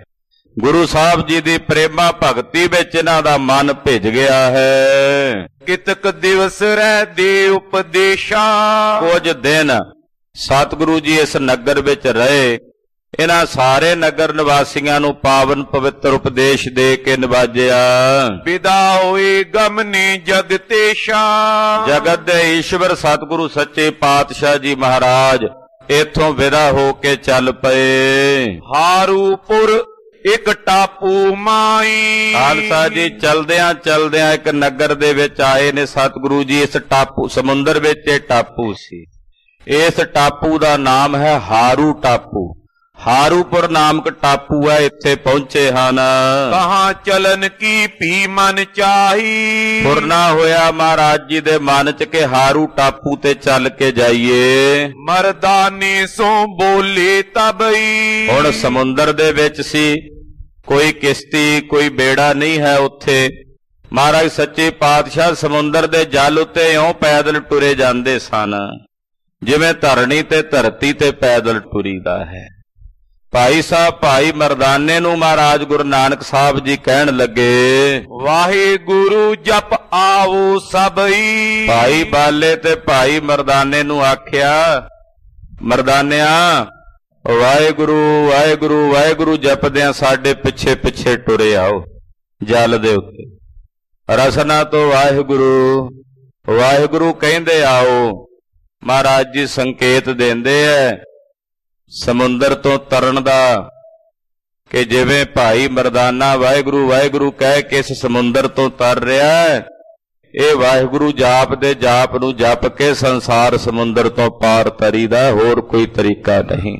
ਗੁਰੂ ਸਾਹਿਬ ਜੀ ਦੀ ਪ੍ਰੇਮਾ ਭਗਤੀ ਵਿੱਚ ਇਹਨਾਂ ਦਾ ਮਨ ਭਿੱਜ ਗਿਆ ਹੈ। ਕਿਤਕ ਦਿਵਸ ਰਹਿ ਦੇ ਉਪਦੇਸ਼ਾ, ਕੁਝ ਦਿਨ ਸਤਿਗੁਰੂ ਜੀ ਇਸ ਨਗਰ ਵਿੱਚ ਰਹੇ। ਇਹਨਾਂ ਸਾਰੇ ਨਗਰ ਨਿਵਾਸੀਆਂ ਨੂੰ ਪਾਵਨ ਪਵਿੱਤਰ ਉਪਦੇਸ਼ ਦੇ ਕੇ ਨਿਵਾਜਿਆ। ਵਿਦਾ ਹੋਏ ਗਮਨੇ ਜਗਤੇਸ਼ਾ, ਜਗਤ ਦੇ ਈਸ਼ਵਰ ਸਤਿਗੁਰੂ ਸੱਚੇ ਪਾਤਸ਼ਾਹ ਜੀ ਮਹਾਰਾਜ ਇੱਥੋਂ ਵਿਦਾ ਹੋ ਕੇ ਚੱਲ ਪਏ। ਹਾਰੂਪੁਰ ਇੱਕ ਟਾਪੂ ਮਾਈ, ਖਾਲਸਾ ਜੀ ਚਲਦਿਆਂ ਚਲਦਿਆਂ ਇੱਕ ਨਗਰ ਦੇ ਵਿੱਚ ਆਏ ਨੇ ਸਤਿਗੁਰੂ ਜੀ। ਇਸ ਟਾਪੂ ਸਮੁੰਦਰ ਵਿੱਚ ਇਹ ਟਾਪੂ ਸੀ। ਇਸ ਟਾਪੂ ਦਾ ਨਾਮ ਹੈ ਹਾਰੂ ਟਾਪੂ। ਹਾਰੂਪੁਰ ਨਾਮਕ ਟਾਪੂ ਹੈ, ਇੱਥੇ ਪਹੁੰਚੇ ਹਨ। ਕਹਾਂ ਚਲਨ ਕੀ ਭੀ ਮਨ ਚਾਹੀ, ਫੁਰਨਾ ਹੋਇਆ ਮਹਾਰਾਜ ਜੀ ਦੇ ਮਨ ਚ ਕਿ ਹਾਰੂ ਟਾਪੂ ਤੇ ਚੱਲ ਕੇ ਜਾਈਏ। ਮਰਦਾਨੇ ਸੋ ਬੋਲੇ ਤਬਈ, ਹੁਣ ਸਮੁੰਦਰ ਦੇ ਵਿੱਚ ਸੀ, ਕੋਈ ਕਿਸ਼ਤੀ ਕੋਈ ਬੇੜਾ ਨਹੀਂ ਹੈ ਉੱਥੇ। ਮਹਾਰਾਜ ਸੱਚੇ ਪਾਤਸ਼ਾਹ ਸਮੁੰਦਰ ਦੇ ਜਲ ਉੱਤੇ ਇਉਂ ਪੈਦਲ ਟੁਰੇ ਜਾਂਦੇ ਸਨ ਜਿਵੇਂ ਧਰਣੀ ਤੇ ਧਰਤੀ ਤੇ ਪੈਦਲ ਟੁਰੀਦਾ ਹੈ। ਭਾਈ ਸਾਹਿਬ ਭਾਈ ਮਰਦਾਨੇ ਨੂੰ ਮਹਾਰਾਜ ਗੁਰੂ ਨਾਨਕ ਸਾਹਿਬ ਜੀ ਕਹਿਣ ਲੱਗੇ, ਵਾਹਿਗੁਰੂ ਜਪ ਆਵੋ ਸਭਈ। ਭਾਈ ਬਾਲੇ ਤੇ ਭਾਈ ਮਰਦਾਨੇ ਨੂੰ ਆਖਿਆ, ਮਰਦਾਨਿਆ ਵਾਹਿਗੁਰੂ ਵਾਹਿਗੁਰੂ ਵਾਹਿਗੁਰੂ ਜਪਦਿਆਂ ਸਾਡੇ ਪਿੱਛੇ ਪਿੱਛੇ ਟੁਰੇ ਆਓ ਜਲ ਦੇ ਉੱਤੇ। ਰਸਨਾ ਤੋਂ ਵਾਹਿਗੁਰੂ ਵਾਹਿਗੁਰੂ ਕਹਿੰਦੇ ਆਓ। ਮਹਾਰਾਜ ਜੀ ਸੰਕੇਤ ਦਿੰਦੇ ਐ ਸਮੁੰਦਰ ਤੋਂ ਤਰਨ ਦਾ, ਕਿ ਜਿਵੇਂ ਭਾਈ ਮਰਦਾਨਾ ਵਾਹਿਗੁਰੂ ਵਾਹਿਗੁਰੂ ਕਹਿ ਕੇ ਇਸ ਸਮੁੰਦਰ ਤੋਂ ਤਰ ਰਿਹਾ ਹੈ, ਇਹ ਵਾਹਿਗੁਰੂ ਜਾਪ ਦੇ ਜਾਪ ਨੂੰ ਜਪ ਕੇ ਸੰਸਾਰ ਸਮੁੰਦਰ ਤੋਂ ਪਾਰ ਤਰੀਦਾ, ਹੋਰ ਕੋਈ ਤਰੀਕਾ ਨਹੀਂ।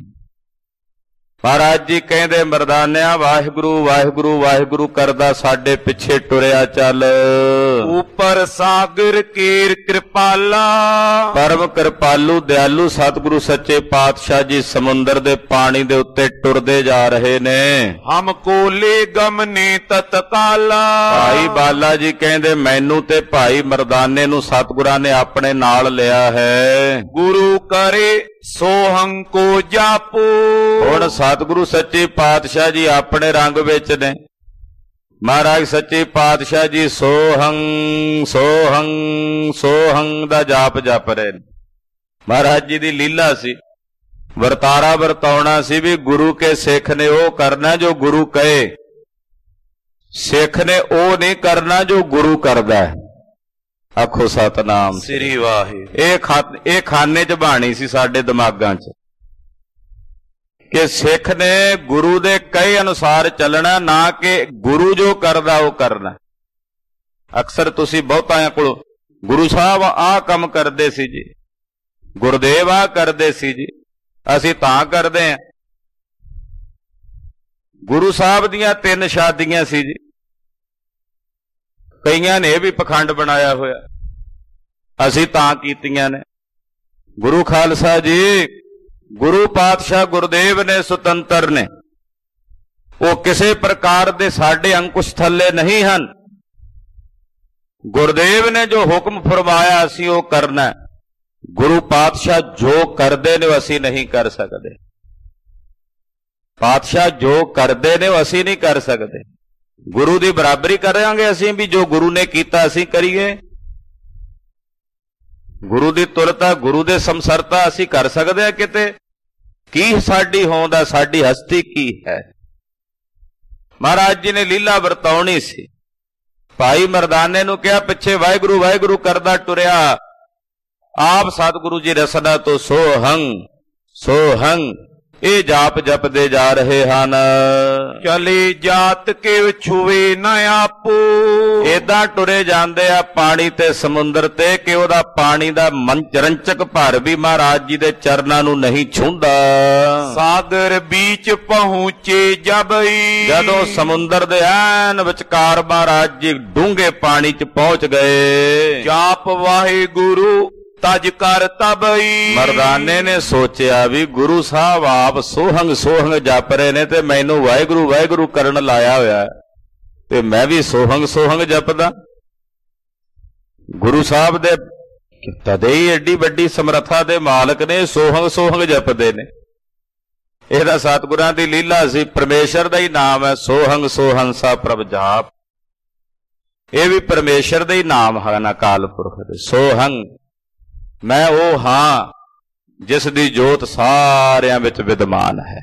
ਮਹਾਰਾਜ ਜੀ ਕਹਿੰਦੇ ਮਰਦਾਨਿਆ ਵਾਹਿਗੁਰੂ ਵਾਹਿਗੁਰੂ ਵਾਹਿਗੁਰੂ ਕਰਦਾ ਸਾਡੇ ਪਿੱਛੇ ਟੁਰਿਆ ਚੱਲ। ਉਪਰ ਸਾਗਰ ਕੇਰ ਕਿਰਪਾਲਾ, ਪਰਮ ਕਿਰਪਾਲੂ ਦਿਆਲੂ ਸਤਿਗੁਰੂ ਸੱਚੇ ਪਾਤਸ਼ਾਹ ਜੀ ਸਮੁੰਦਰ ਦੇ ਪਾਣੀ ਦੇ ਉੱਤੇ ਟੁਰਦੇ ਜਾ ਰਹੇ ਨੇ। ਹਮ ਕੋਲੇ ਗਮਨੇ ਤਤਕਾਲਾ, ਭਾਈ ਬਾਲਾ ਜੀ ਕਹਿੰਦੇ ਮੈਨੂੰ ਤੇ ਭਾਈ ਮਰਦਾਨੇ ਨੂੰ ਸਤਿਗੁਰਾਂ ਨੇ ਆਪਣੇ ਨਾਲ ਲਿਆ ਹੈ। ਗੁਰੂ ਕਰੇ ਸੋਹੰ ਕੋ ਜਾਪੋ, ਹੁਣ ਸਤਿਗੁਰੂ ਸੱਚੇ ਪਾਤਸ਼ਾਹ ਜੀ ਆਪਣੇ ਰੰਗ ਵਿੱਚ ਨੇ। ਮਹਾਰਾਜ ਸੱਚੇ ਪਾਤਸ਼ਾਹ ਜੀ ਸੋਹੰ ਸੋਹੰ ਸੋਹੰ ਦਾ ਜਾਪ ਜਪ ਰਹੇ ਨੇ। ਮਹਾਰਾਜ ਜੀ ਦੀ ਲੀਲਾ ਸੀ, ਵਰਤਾਰਾ ਵਰਤਾਉਣਾ ਸੀ ਵੀ ਗੁਰੂ ਕੇ ਸਿੱਖ ਨੇ ਉਹ ਕਰਨਾ ਜੋ ਗੁਰੂ ਕਹੇ, ਸਿੱਖ ਨੇ ਉਹ ਨਹੀਂ ਕਰਨਾ ਜੋ ਗੁਰੂ ਕਰਦਾ ਹੈ। ਆਖੋ ਸਤਨਾਮ ਸ੍ਰੀ ਵਾਹਿਗੁਰੂ। ਇਹ ਖਾ ਇਹ ਖਾਨੇ 'ਚ ਬਾਣੀ ਸੀ ਸਾਡੇ ਦਿਮਾਗਾਂ 'ਚ ਕਿ ਸਿੱਖ ਨੇ ਗੁਰੂ ਦੇ ਕਹੇ ਅਨੁਸਾਰ ਚੱਲਣਾ, ਨਾ ਕਿ ਗੁਰੂ ਜੋ ਕਰਦਾ ਉਹ ਕਰਨਾ। ਅਕਸਰ ਤੁਸੀਂ ਬਹੁਤਾਂ ਕੋਲ ਗੁਰੂ ਸਾਹਿਬ ਆਹ ਕੰਮ ਕਰਦੇ ਸੀ ਜੀ, ਗੁਰਦੇਵ ਆਹ ਕਰਦੇ ਸੀ ਜੀ, ਅਸੀਂ ਤਾਂ ਕਰਦੇ ਹਾਂ। ਗੁਰੂ ਸਾਹਿਬ ਦੀਆਂ ਤਿੰਨ ਸ਼ਾਦੀਆਂ ਸੀ ਜੀ, ਕਈਆਂ ਨੇ ਇਹ ਵੀ ਪਖੰਡ ਬਣਾਇਆ ਹੋਇਆ, ਅਸੀਂ ਤਾਂ ਕੀਤੀਆਂ ਨੇ। ਗੁਰੂ ਖਾਲਸਾ ਜੀ ਗੁਰੂ ਪਾਤਸ਼ਾਹ ਗੁਰਦੇਵ ਨੇ ਸੁਤੰਤਰ ਨੇ, ਉਹ ਕਿਸੇ ਪ੍ਰਕਾਰ ਦੇ ਸਾਡੇ ਅੰਕੁਸ਼ ਥੱਲੇ ਨਹੀਂ ਹਨ। ਗੁਰਦੇਵ ਨੇ ਜੋ ਹੁਕਮ ਫਰਮਾਇਆ ਅਸੀਂ ਉਹ ਕਰਨਾ। ਗੁਰੂ ਪਾਤਸ਼ਾਹ ਜੋ ਕਰਦੇ ਨੇ ਉਹ ਅਸੀਂ ਨਹੀਂ ਕਰ ਸਕਦੇ। ਪਾਤਸ਼ਾਹ ਜੋ ਕਰਦੇ ਨੇ ਉਹ ਅਸੀਂ ਨਹੀਂ ਕਰ ਸਕਦੇ। ਗੁਰੂ ਦੀ ਬਰਾਬਰੀ ਕਰਾਂਗੇ ਅਸੀਂ ਵੀ, ਜੋ ਗੁਰੂ ਨੇ ਕੀਤਾ ਅਸੀਂ ਕਰੀਏ। ਗੁਰੂ ਦੀ ਤੁਲਤਾ ਗੁਰੂ ਦੇ ਸਮਸਰਤਾ ਅਸੀਂ ਕਰ ਸਕਦੇ ਹਾਂ ਕਿਤੇ? ਕੀ ਸਾਡੀ ਹੋਂਦ ਹੈ, ਸਾਡੀ ਹਸਤੀ ਕੀ ਹੈ? ਮਹਾਰਾਜ ਜੀ ਨੇ ਲੀਲਾ ਵਰਤਾਉਣੀ ਸੀ। ਭਾਈ ਮਰਦਾਨੇ ਨੂੰ ਕਿਹਾ ਪਿੱਛੇ ਵਾਹਿਗੁਰੂ ਵਾਹਿਗੁਰੂ ਕਰਦਾ ਟੁਰਿਆ। ਆਪ ਸਤਿਗੁਰੂ ਜੀ ਰਸਨਾ ਤੋਂ ਸੋਹੰ ਸੋਹੰ ਇਹ ਜਾਪ ਜਪਦੇ ਜਾ ਰਹੇ ਹਨ। ਚਲੇ ਜਾਤ ਕੇ ਛੁਵੇ ਨਾ ਆਪੋ, ਏਦਾਂ ਟੁਰੇ ਜਾਂਦੇ ਆ ਪਾਣੀ ਤੇ ਸਮੁੰਦਰ ਤੇ ਕਿ ਉਹਦਾ ਪਾਣੀ ਦਾ ਰੰਚਕ ਭਰ ਵੀ ਮਹਾਰਾਜ ਜੀ ਦੇ ਚਰਨਾਂ ਨੂੰ ਨਹੀਂ ਛੂੰਹਦਾ। ਸਾਗਰ ਬੀਚ ਪਹੁੰਚੇ ਜਬਈ, ਜਦੋਂ ਸਮੁੰਦਰ ਦੇ ਐਨ ਵਿਚਕਾਰ ਮਹਾਰਾਜ ਜੀ ਡੂੰਘੇ ਪਾਣੀ 'ਚ ਪਹੁੰਚ ਗਏ। ਜਾਪ ਵਾਹਿਗੁਰੂ ਤਜ ਕਰ ਤਬਈ, ਮਰਦਾਨੇ ਨੇ ਸੋਚਿਆ ਵੀ ਗੁਰੂ ਸਾਹਿਬ ਆਪ ਸੋਹੰਗ ਸੋਹੰਗ ਜਪ ਰਹੇ ਨੇ ਤੇ ਮੈਨੂੰ ਵਾਹਿਗੁਰੂ ਵਾਹਿਗੁਰੂ ਕਰਨ ਲਾਇਆ ਹੋਇਆ, ਤੇ ਮੈਂ ਵੀ ਸੋਹੰਗ ਸੋਹੰਗ ਜਪਦਾ। ਗੁਰੂ ਸਾਹਿਬ ਦੇ ਤਦੇ ਹੀ ਏਡੀ ਵੱਡੀ ਸਮਰੱਥਾ ਦੇ ਮਾਲਕ ਨੇ, ਸੋਹੰਗ ਸੋਹੰਗ ਜਪਦੇ ਨੇ। ਇਹਦਾ ਸਤਿਗੁਰਾਂ ਦੀ ਲੀਲਾ ਸੀ। ਪਰਮੇਸ਼ਰ ਦਾ ਹੀ ਨਾਮ ਹੈ ਸੋਹੰਗ ਸੋਹੰਸਾ ਪ੍ਰਭ ਜਾਪ। ਇਹ ਵੀ ਪਰਮੇਸ਼ਰ ਦੇ ਹੀ ਨਾਮ ਹਨ ਅਕਾਲ ਪੁਰਖ ਦੇ। ਸੋਹੰਗ ਮੈਂ ਉਹ ਹਾਂ ਜਿਸ ਦੀ ਜੋਤ ਸਾਰਿਆਂ ਵਿੱਚ ਵਿਦਮਾਨ ਹੈ।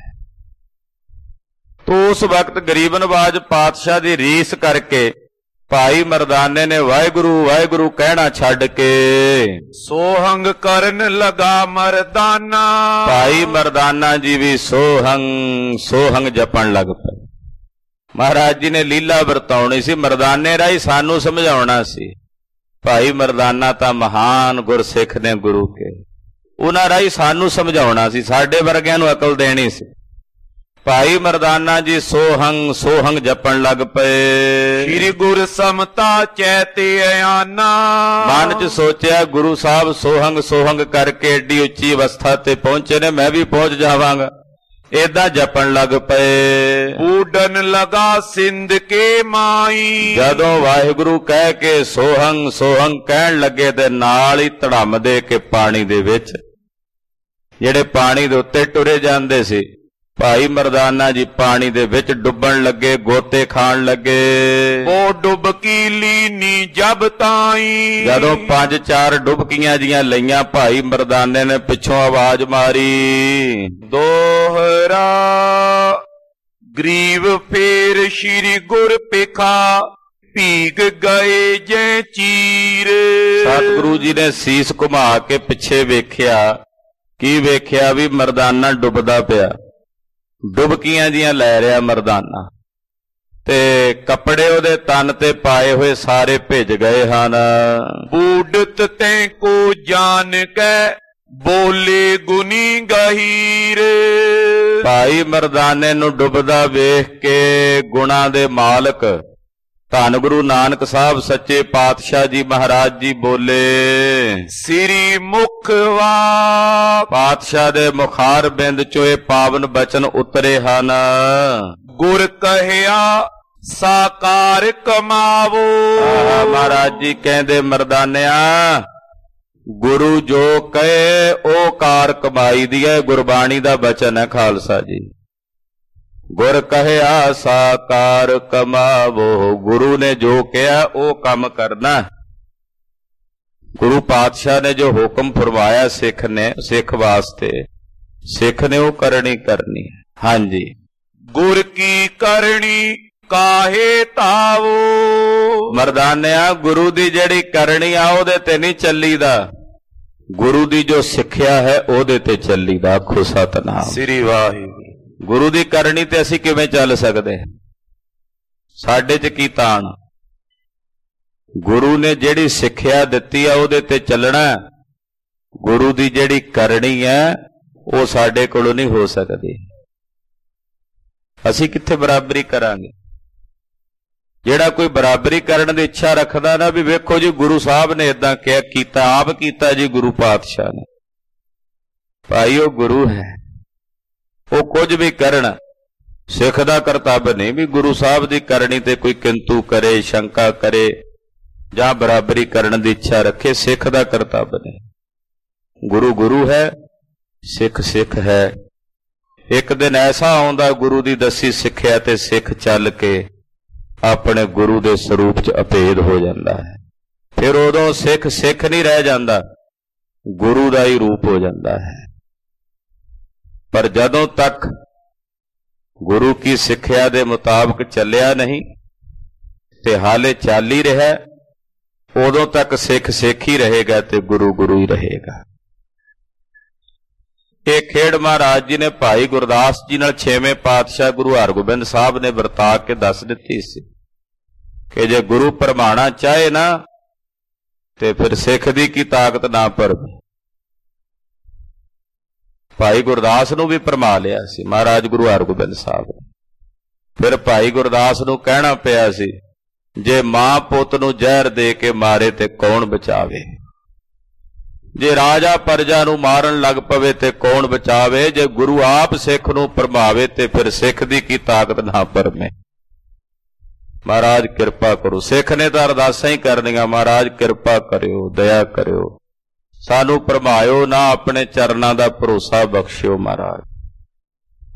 ਤੋ ਉਸ ਵਕਤ ਗਰੀਬ ਨਵਾਜ ਪਾਤਸ਼ਾਹ ਦੀ ਰੀਸ ਕਰਕੇ ਭਾਈ ਮਰਦਾਨੇ ਨੇ ਵਾਹਿਗੁਰੂ ਵਾਹਿਗੁਰੂ ਕਹਿਣਾ ਛੱਡ ਕੇ ਸੋਹੰਗ ਕਰਨ ਲਗਾ ਮਰਦਾਨਾ। ਭਾਈ ਮਰਦਾਨਾ ਜੀ ਵੀ ਸੋਹੰਗ ਸੋਹੰਗ ਜਪਣ ਲੱਗ ਪਏ। ਮਹਾਰਾਜ ਜੀ ਨੇ ਲੀਲਾ ਵਰਤਾਉਣੀ ਸੀ, ਮਰਦਾਨੇ ਰਾਹੀਂ ਸਾਨੂੰ ਸਮਝਾਉਣਾ ਸੀ। ਭਾਈ ਮਰਦਾਨਾ ਤਾਂ ਮਹਾਨ ਗੁਰਸਿੱਖ ਨੇ ਗੁਰੂ ਕੇ, ਉਹਨਾਂ ਰਾਹੀਂ ਸਾਨੂੰ ਸਮਝਾਉਣਾ ਸੀ, ਸਾਡੇ ਵਰਗਿਆਂ ਨੂੰ ਅਕਲ ਦੇਣੀ ਸੀ। ਭਾਈ ਮਰਦਾਨਾ ਜੀ ਸੋਹੰਗ ਸੋਹੰਗ ਜਪਣ ਲੱਗ ਪਏ। ਸ੍ਰੀ ਗੁਰ ਸਮਤਾ ਚੈਤੇ ਆਨਾ। ਮਨ ਚ ਸੋਚਿਆ ਗੁਰੂ ਸਾਹਿਬ ਸੋਹੰਗ ਸੋਹੰਗ ਕਰਕੇ ਏਡੀ ਉੱਚੀ ਅਵਸਥਾ ਤੇ ਪਹੁੰਚੇ ਨੇ, ਮੈਂ ਵੀ ਪਹੁੰਚ ਜਾਵਾਂਗਾ। ਏਦਾਂ ਜਪਣ ਲੱਗ ਪਏ। ਊਡਨ ਲਗਾ ਸਿੰਧ ਕੇ ਮਾਈ। ਜਦੋਂ ਵਾਹਿਗੁਰੂ ਕਹਿ ਕੇ ਸੋਹੰਗ ਸੋਹੰਗ ਕਹਿਣ ਲੱਗੇ ਤੇ ਨਾਲ ਹੀ ਧੜਮ ਦੇ ਕੇ ਪਾਣੀ ਦੇ ਵਿੱਚ, ਜਿਹੜੇ ਪਾਣੀ ਦੇ ਉੱਤੇ ਟੁਰੇ ਜਾਂਦੇ ਸੀ, ਭਾਈ ਮਰਦਾਨਾ ਜੀ ਪਾਣੀ ਦੇ ਵਿੱਚ ਡੁੱਬਣ ਲੱਗੇ, ਗੋਤੇ ਖਾਣ ਲੱਗੇ। ਉਹ ਡੁਬਕੀ ਲੀਨੀ ਜਬ ਤਾਈ। ਜਦੋਂ ਪੰਜ ਚਾਰ ਡੁਬਕੀਆਂ ਜੀਆਂ ਲਈਆਂ, ਭਾਈ ਮਰਦਾਨੇ ਨੇ ਪਿੱਛੋਂ ਆਵਾਜ਼ ਮਾਰੀ, ਦੋਹਰਾ ਗਰੀਬ ਫੇਰ ਸ਼੍ਰੀ ਗੁਰ ਪਿਖਾ ਭੀਗ ਗਏ ਜੈ ਚੀਰ। ਸਤਿਗੁਰੂ ਜੀ ਨੇ ਸੀਸ ਘੁਮਾ ਕੇ ਪਿੱਛੇ ਵੇਖਿਆ। ਕੀ ਵੇਖਿਆ? ਵੀ ਮਰਦਾਨਾ ਡੁੱਬਦਾ ਪਿਆ, ਡੁਬਕੀਆਂ ਜੀਆਂ ਲੈ ਰਿਹਾ ਮਰਦਾਨਾ, ਤੇ ਕੱਪੜੇ ਉਹਦੇ ਤਨ ਤੇ ਪਾਏ ਹੋਏ ਸਾਰੇ ਭਿੱਜ ਗਏ ਹਨ। ਬੂਡਤ ਤੈਂ ਕੋ ਜਾਣ ਕੈ ਬੋਲੇ ਗੁਨੀ ਗਹੀਰ। ਭਾਈ ਮਰਦਾਨੇ ਨੂੰ ਡੁੱਬਦਾ ਵੇਖ ਕੇ ਗੁਣਾ ਦੇ ਮਾਲਕ ਧੰਨ ਗੁਰੂ ਨਾਨਕ ਸਾਹਿਬ ਸੱਚੇ ਪਾਤਸ਼ਾਹ ਜੀ ਮਹਾਰਾਜ ਜੀ ਬੋਲੇ, ਸ੍ਰੀ ਮੁਖਵਾ। ਪਾਤਸ਼ਾਹ ਦੇ ਮੁਖਾਰ ਬਿੰਦ ਚੋਂ ਇਹ ਪਾਵਨ ਬਚਨ ਉਤਰੇ ਹਨ। ਗੁਰ ਕਹਿਆ ਸਾਕਾਰ ਕਮਾਵੋ। ਮਹਾਰਾਜ ਜੀ ਕਹਿੰਦੇ, ਮਰਦਾਨਿਆ ਗੁਰੂ ਜੋ ਕਹੇ ਉਹ ਕਾਰ ਕਮਾਈ ਦੀ ਹੈ। ਗੁਰਬਾਣੀ ਦਾ ਬਚਨ ਹੈ ਖਾਲਸਾ ਜੀ। ਗੁਰ ਕਹਿਆ ਸਾਕਾਰ ਕਮਾਵੋ। ਗੁਰੂ ਨੇ ਜੋ ਕਿਹਾ ਉਹ ਕੰਮ ਕਰਨਾ। ਗੁਰੂ ਪਾਤਸ਼ਾਹ ਨੇ ਜੋ ਹੁਕਮ ਫਰਮਾਇਆ ਸਿੱਖ ਨੇ, ਸਿੱਖ ਵਾਸਤੇ, ਸਿੱਖ ਨੇ ਉਹ ਕਰਨੀ ਕਰਨੀ। ਹਾਂਜੀ, ਗੁਰ ਕੀ ਕਰਨੀ ਕਾਹੇ ਤਾਵੋ। ਮਰਦਾਨਿਆ ਗੁਰੂ ਦੀ ਜਿਹੜੀ ਕਰਨੀ ਆ ਉਹਦੇ ਤੇ ਨਹੀਂ ਚੱਲੀਦਾ, ਗੁਰੂ ਦੀ ਜੋ ਸਿੱਖਿਆ ਹੈ ਉਹਦੇ ਤੇ ਚੱਲੀਦਾ। ਆਖੋ ਸਤਿਨਾਮ ਸ੍ਰੀ ਵਾਹਿਗੁਰੂ। ਗੁਰੂ ਦੀ ਕਰਨੀ ਤੇ ਅਸੀਂ ਕਿਵੇਂ ਚੱਲ ਸਕਦੇ? ਸਾਡੇ 'ਚ ਕੀ ਤਾਣ? ਗੁਰੂ ਨੇ ਜਿਹੜੀ ਸਿੱਖਿਆ ਦਿੱਤੀ ਆ ਉਹਦੇ ਤੇ ਚੱਲਣਾ। ਗੁਰੂ ਦੀ ਜਿਹੜੀ ਕਰਨੀ ਹੈ ਉਹ ਸਾਡੇ ਕੋਲੋਂ ਨਹੀਂ ਹੋ ਸਕਦੀ। ਅਸੀਂ ਕਿੱਥੇ ਬਰਾਬਰੀ ਕਰਾਂਗੇ? ਜਿਹੜਾ ਕੋਈ ਬਰਾਬਰੀ ਕਰਨ ਦੀ ਇੱਛਾ ਰੱਖਦਾ ਨਾ, ਵੀ ਵੇਖੋ ਜੀ ਗੁਰੂ ਸਾਹਿਬ ਨੇ ਇਦਾਂ ਕਿਹਾ ਕੀਤਾ, ਆਪ ਕੀਤਾ ਜੀ ਗੁਰੂ ਪਾਤਸ਼ਾਹ ਨੇ, ਭਾਈ ਉਹ ਗੁਰੂ ਹੈ, ਉਹ ਕੁਝ ਵੀ ਕਰਨ। ਸਿੱਖ ਦਾ ਕਰਤੱਵ ਨਹੀਂ ਵੀ ਗੁਰੂ ਸਾਹਿਬ ਦੀ ਕਰਨੀ ਤੇ ਕੋਈ ਕਿੰਤੂ ਕਰੇ, ਸ਼ੰਕਾ ਕਰੇ ਜਾਂ ਬਰਾਬਰੀ ਕਰਨ ਦੀ ਇੱਛਾ ਰੱਖੇ। ਸਿੱਖ ਦਾ ਕਰਤੱਵ ਨਹੀਂ। ਗੁਰੂ ਗੁਰੂ ਹੈ, ਸਿੱਖ ਸਿੱਖ ਹੈ। ਇੱਕ ਦਿਨ ਐਸਾ ਆਉਂਦਾ ਗੁਰੂ ਦੀ ਦੱਸੀ ਸਿੱਖਿਆ ਤੇ ਸਿੱਖ ਚੱਲ ਕੇ ਆਪਣੇ ਗੁਰੂ ਦੇ ਸਰੂਪ 'ਚ ਅਭੇਦ ਹੋ ਜਾਂਦਾ ਹੈ। ਫਿਰ ਉਦੋਂ ਸਿੱਖ ਸਿੱਖ ਨਹੀਂ ਰਹਿ ਜਾਂਦਾ, ਗੁਰੂ ਦਾ ਹੀ ਰੂਪ ਹੋ ਜਾਂਦਾ ਹੈ। ਪਰ ਜਦੋਂ ਤੱਕ ਗੁਰੂ ਕੀ ਸਿੱਖਿਆ ਦੇ ਮੁਤਾਬਕ ਚੱਲਿਆ ਨਹੀਂ ਤੇ ਹਾਲੇ ਚੱਲ ਹੀ ਰਿਹਾ, ਉਦੋਂ ਤੱਕ ਸਿੱਖ ਸਿੱਖ ਹੀ ਰਹੇਗਾ ਤੇ ਗੁਰੂ ਗੁਰੂ ਹੀ ਰਹੇਗਾ। ਇਹ ਖੇਡ ਮਹਾਰਾਜ ਜੀ ਨੇ ਭਾਈ ਗੁਰਦਾਸ ਜੀ ਨਾਲ ਛੇਵੇਂ ਪਾਤਸ਼ਾਹ ਗੁਰੂ ਹਰਗੋਬਿੰਦ ਸਾਹਿਬ ਨੇ ਵਰਤਾ ਕੇ ਦੱਸ ਦਿੱਤੀ ਸੀ ਕਿ ਜੇ ਗੁਰੂ ਭਰਮਾਣਾ ਚਾਹੇ ਨਾ ਤੇ ਫਿਰ ਸਿੱਖ ਦੀ ਕੀ ਤਾਕਤ ਨਾ ਭਰਮੇ। ਭਾਈ ਗੁਰਦਾਸ ਨੂੰ ਵੀ ਭਰਮਾ ਲਿਆ ਸੀ ਮਹਾਰਾਜ ਗੁਰੂ ਹਰਗੋਬਿੰਦ ਸਾਹਿਬ ਨੇ। ਫਿਰ ਭਾਈ ਗੁਰਦਾਸ ਨੂੰ ਕਹਿਣਾ ਪਿਆ ਸੀ, ਜੇ ਮਾਂ ਪੁੱਤ ਨੂੰ ਜ਼ਹਿਰ ਦੇ ਕੇ ਮਾਰੇ ਤੇ ਕੌਣ ਬਚਾਵੇ? ਜੇ ਰਾਜਾ ਪਰਜਾ ਨੂੰ ਮਾਰਨ ਲੱਗ ਪਵੇ ਤੇ ਕੌਣ ਬਚਾਵੇ? ਜੇ ਗੁਰੂ ਆਪ ਸਿੱਖ ਨੂੰ ਭਰਮਾਵੇ ਤੇ ਫਿਰ ਸਿੱਖ ਦੀ ਕੀ ਤਾਕਤ ਨਾ ਭਰਮੇ। ਮਹਾਰਾਜ ਕਿਰਪਾ ਕਰੋ। ਸਿੱਖ ਨੇ ਤਾਂ ਅਰਦਾਸਾਂ ਹੀ ਕਰਨੀਆਂ, ਮਹਾਰਾਜ ਕਿਰਪਾ ਕਰਿਓ, ਦਇਆ ਕਰਿਓ, ਸਾਨੂੰ ਭਰਮਾਇਓ ਨਾ, ਆਪਣੇ ਚਰਨਾਂ ਦਾ ਭਰੋਸਾ ਬਖਸ਼ਿਓ ਮਹਾਰਾਜ।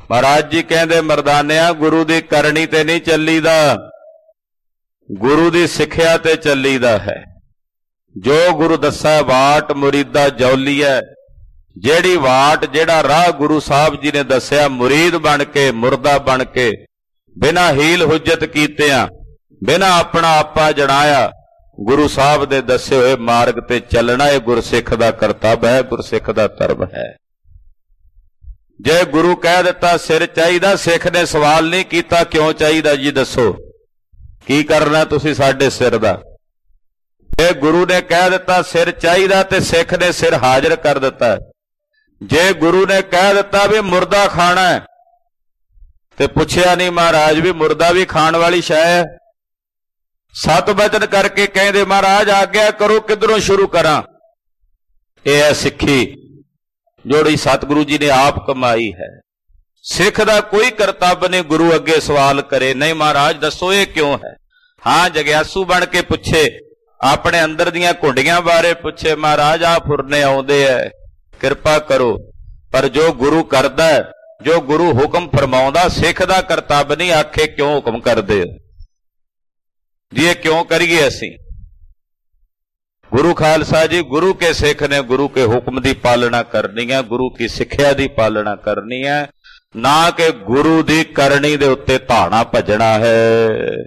महाराज जी कहते मरदानिया गुरु की करनी ते नहीं चलीदा, गुरु की सिक्ख्या ते चलीदा है। जो गुरु दसा वाट मुरीदा जौली है, जेड़ी वाट जेड़ा राह गुरु साहब जी ने दसिया मुरीद बन के मुरदा बन के बिना हील हुज्जत कीतिया बिना अपना आपा जनाया गुरु साहब दे दसे हुए मार्ग ते चलना ये गुरसिख दा करतब है, गुरसिख दा धर्म है। जे गुरु कह दिता सिर चाहिदा, सिख ने सवाल नहीं कीता क्यों चाहिदा जी दसो की करना तुसी साडे सिर दा। जे गुरु ने कह दिता सिर चाहिदा ते सिख ने सिर हाजिर कर दिता। जे गुरु ने कह दिता भी मुर्दा खाना है ते पुछया नहीं महाराज भी मुर्दा भी खाण वाली शै है। सत बचन करके कहते महाराज आग्या करो किधरों शुरू करा। यह है सिक्खी जोड़ी सतगुरु जी ने आप कमाई है। सिख दा कोई करतब नहीं गुरु अगे सवाल करे नहीं महाराज दसो ये क्यों है। हाँ जग्यासू बन के पुछे, अपने अंदर दियां घुंडियां बारे पुछे महाराज आ फुरने आउंदे है किरपा करो। पर जो गुरु करदा है, जो गुरु हुक्म फरमाउंदा, सिख दा करतब नहीं आखे क्यों हुक्म करदे जी, ये क्यों करिए असी। गुरु खालसा जी गुरु के सिख ने गुरु के हुक्म की पालना करनी है, गुरु की सिक्ख्या की पालना करनी है, ना कि गुरु की करनी दे उत्ते धाना भजना है।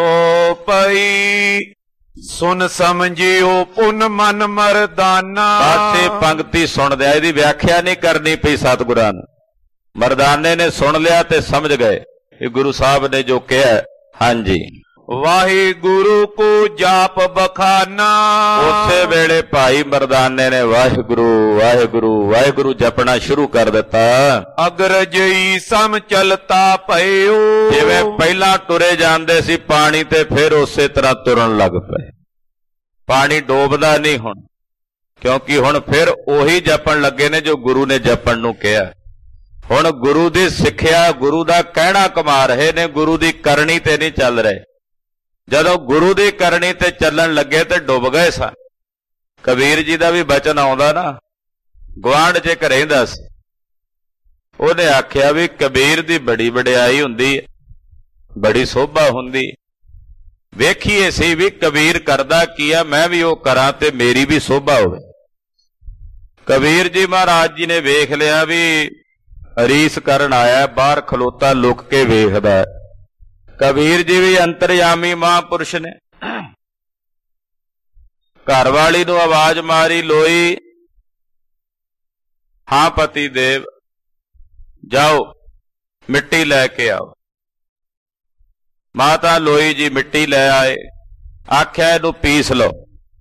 चौपाई सुन समझियो पुन मन मरदाना। पासे पंक्ति सुन दिया, इसकी व्याख्या नहीं करनी पई सतगुरां ने। मरदाने ने सुन लिया ते समझ गए कि गुरु साहब ने जो कहा। हाँ जी वाहे गुरु को जाप बखाना। उसे वेले भाई मरदाने ने वाहिगुरु वाहिगुरु वाहिगुरु जपना शुरू कर दिता। अगर जई सम चलता पयो, जिवें पहला टुरे जांदे सी पानी ते फिर उसे तरह तुरन लग पे। पानी डोबदा नहीं हुण, क्योंकि हुण फिर ओही जपन लगे ने जो गुरु ने जपन नूं कहा। हुण गुरु दी सिक्ख्या गुरु दा कहना कमा रहे ने, गुरु दी करनी ते नहीं चल रहे। जदों गुरु दी करनी ते चलन लगे ते डुब गए सन। कबीर जी दा भी बचन आउंदा ना, गुआंढ च इक रहिंदा सी, उहने आख्या भी कबीर दी बड़ी वडियाई हुंदी, बड़ी सोभा हुंदी। वेखीए सी भी कबीर करदा की आ, मैं भी वो करां ते मेरी भी सोभा होवे। कबीर जी महाराज जी ने वेख लिया भी रीस करन आया, बाहर खलोता लुक के वेखदा है। कबीर जी भी अंतरयामी महापुरुष ने। घर वाली नूं आवाज मारी लोई, हां पति देव जाओ मिट्टी लैके आओ। माता लोई जी मिट्टी लै आए, आख्या इहनूं पीस लो।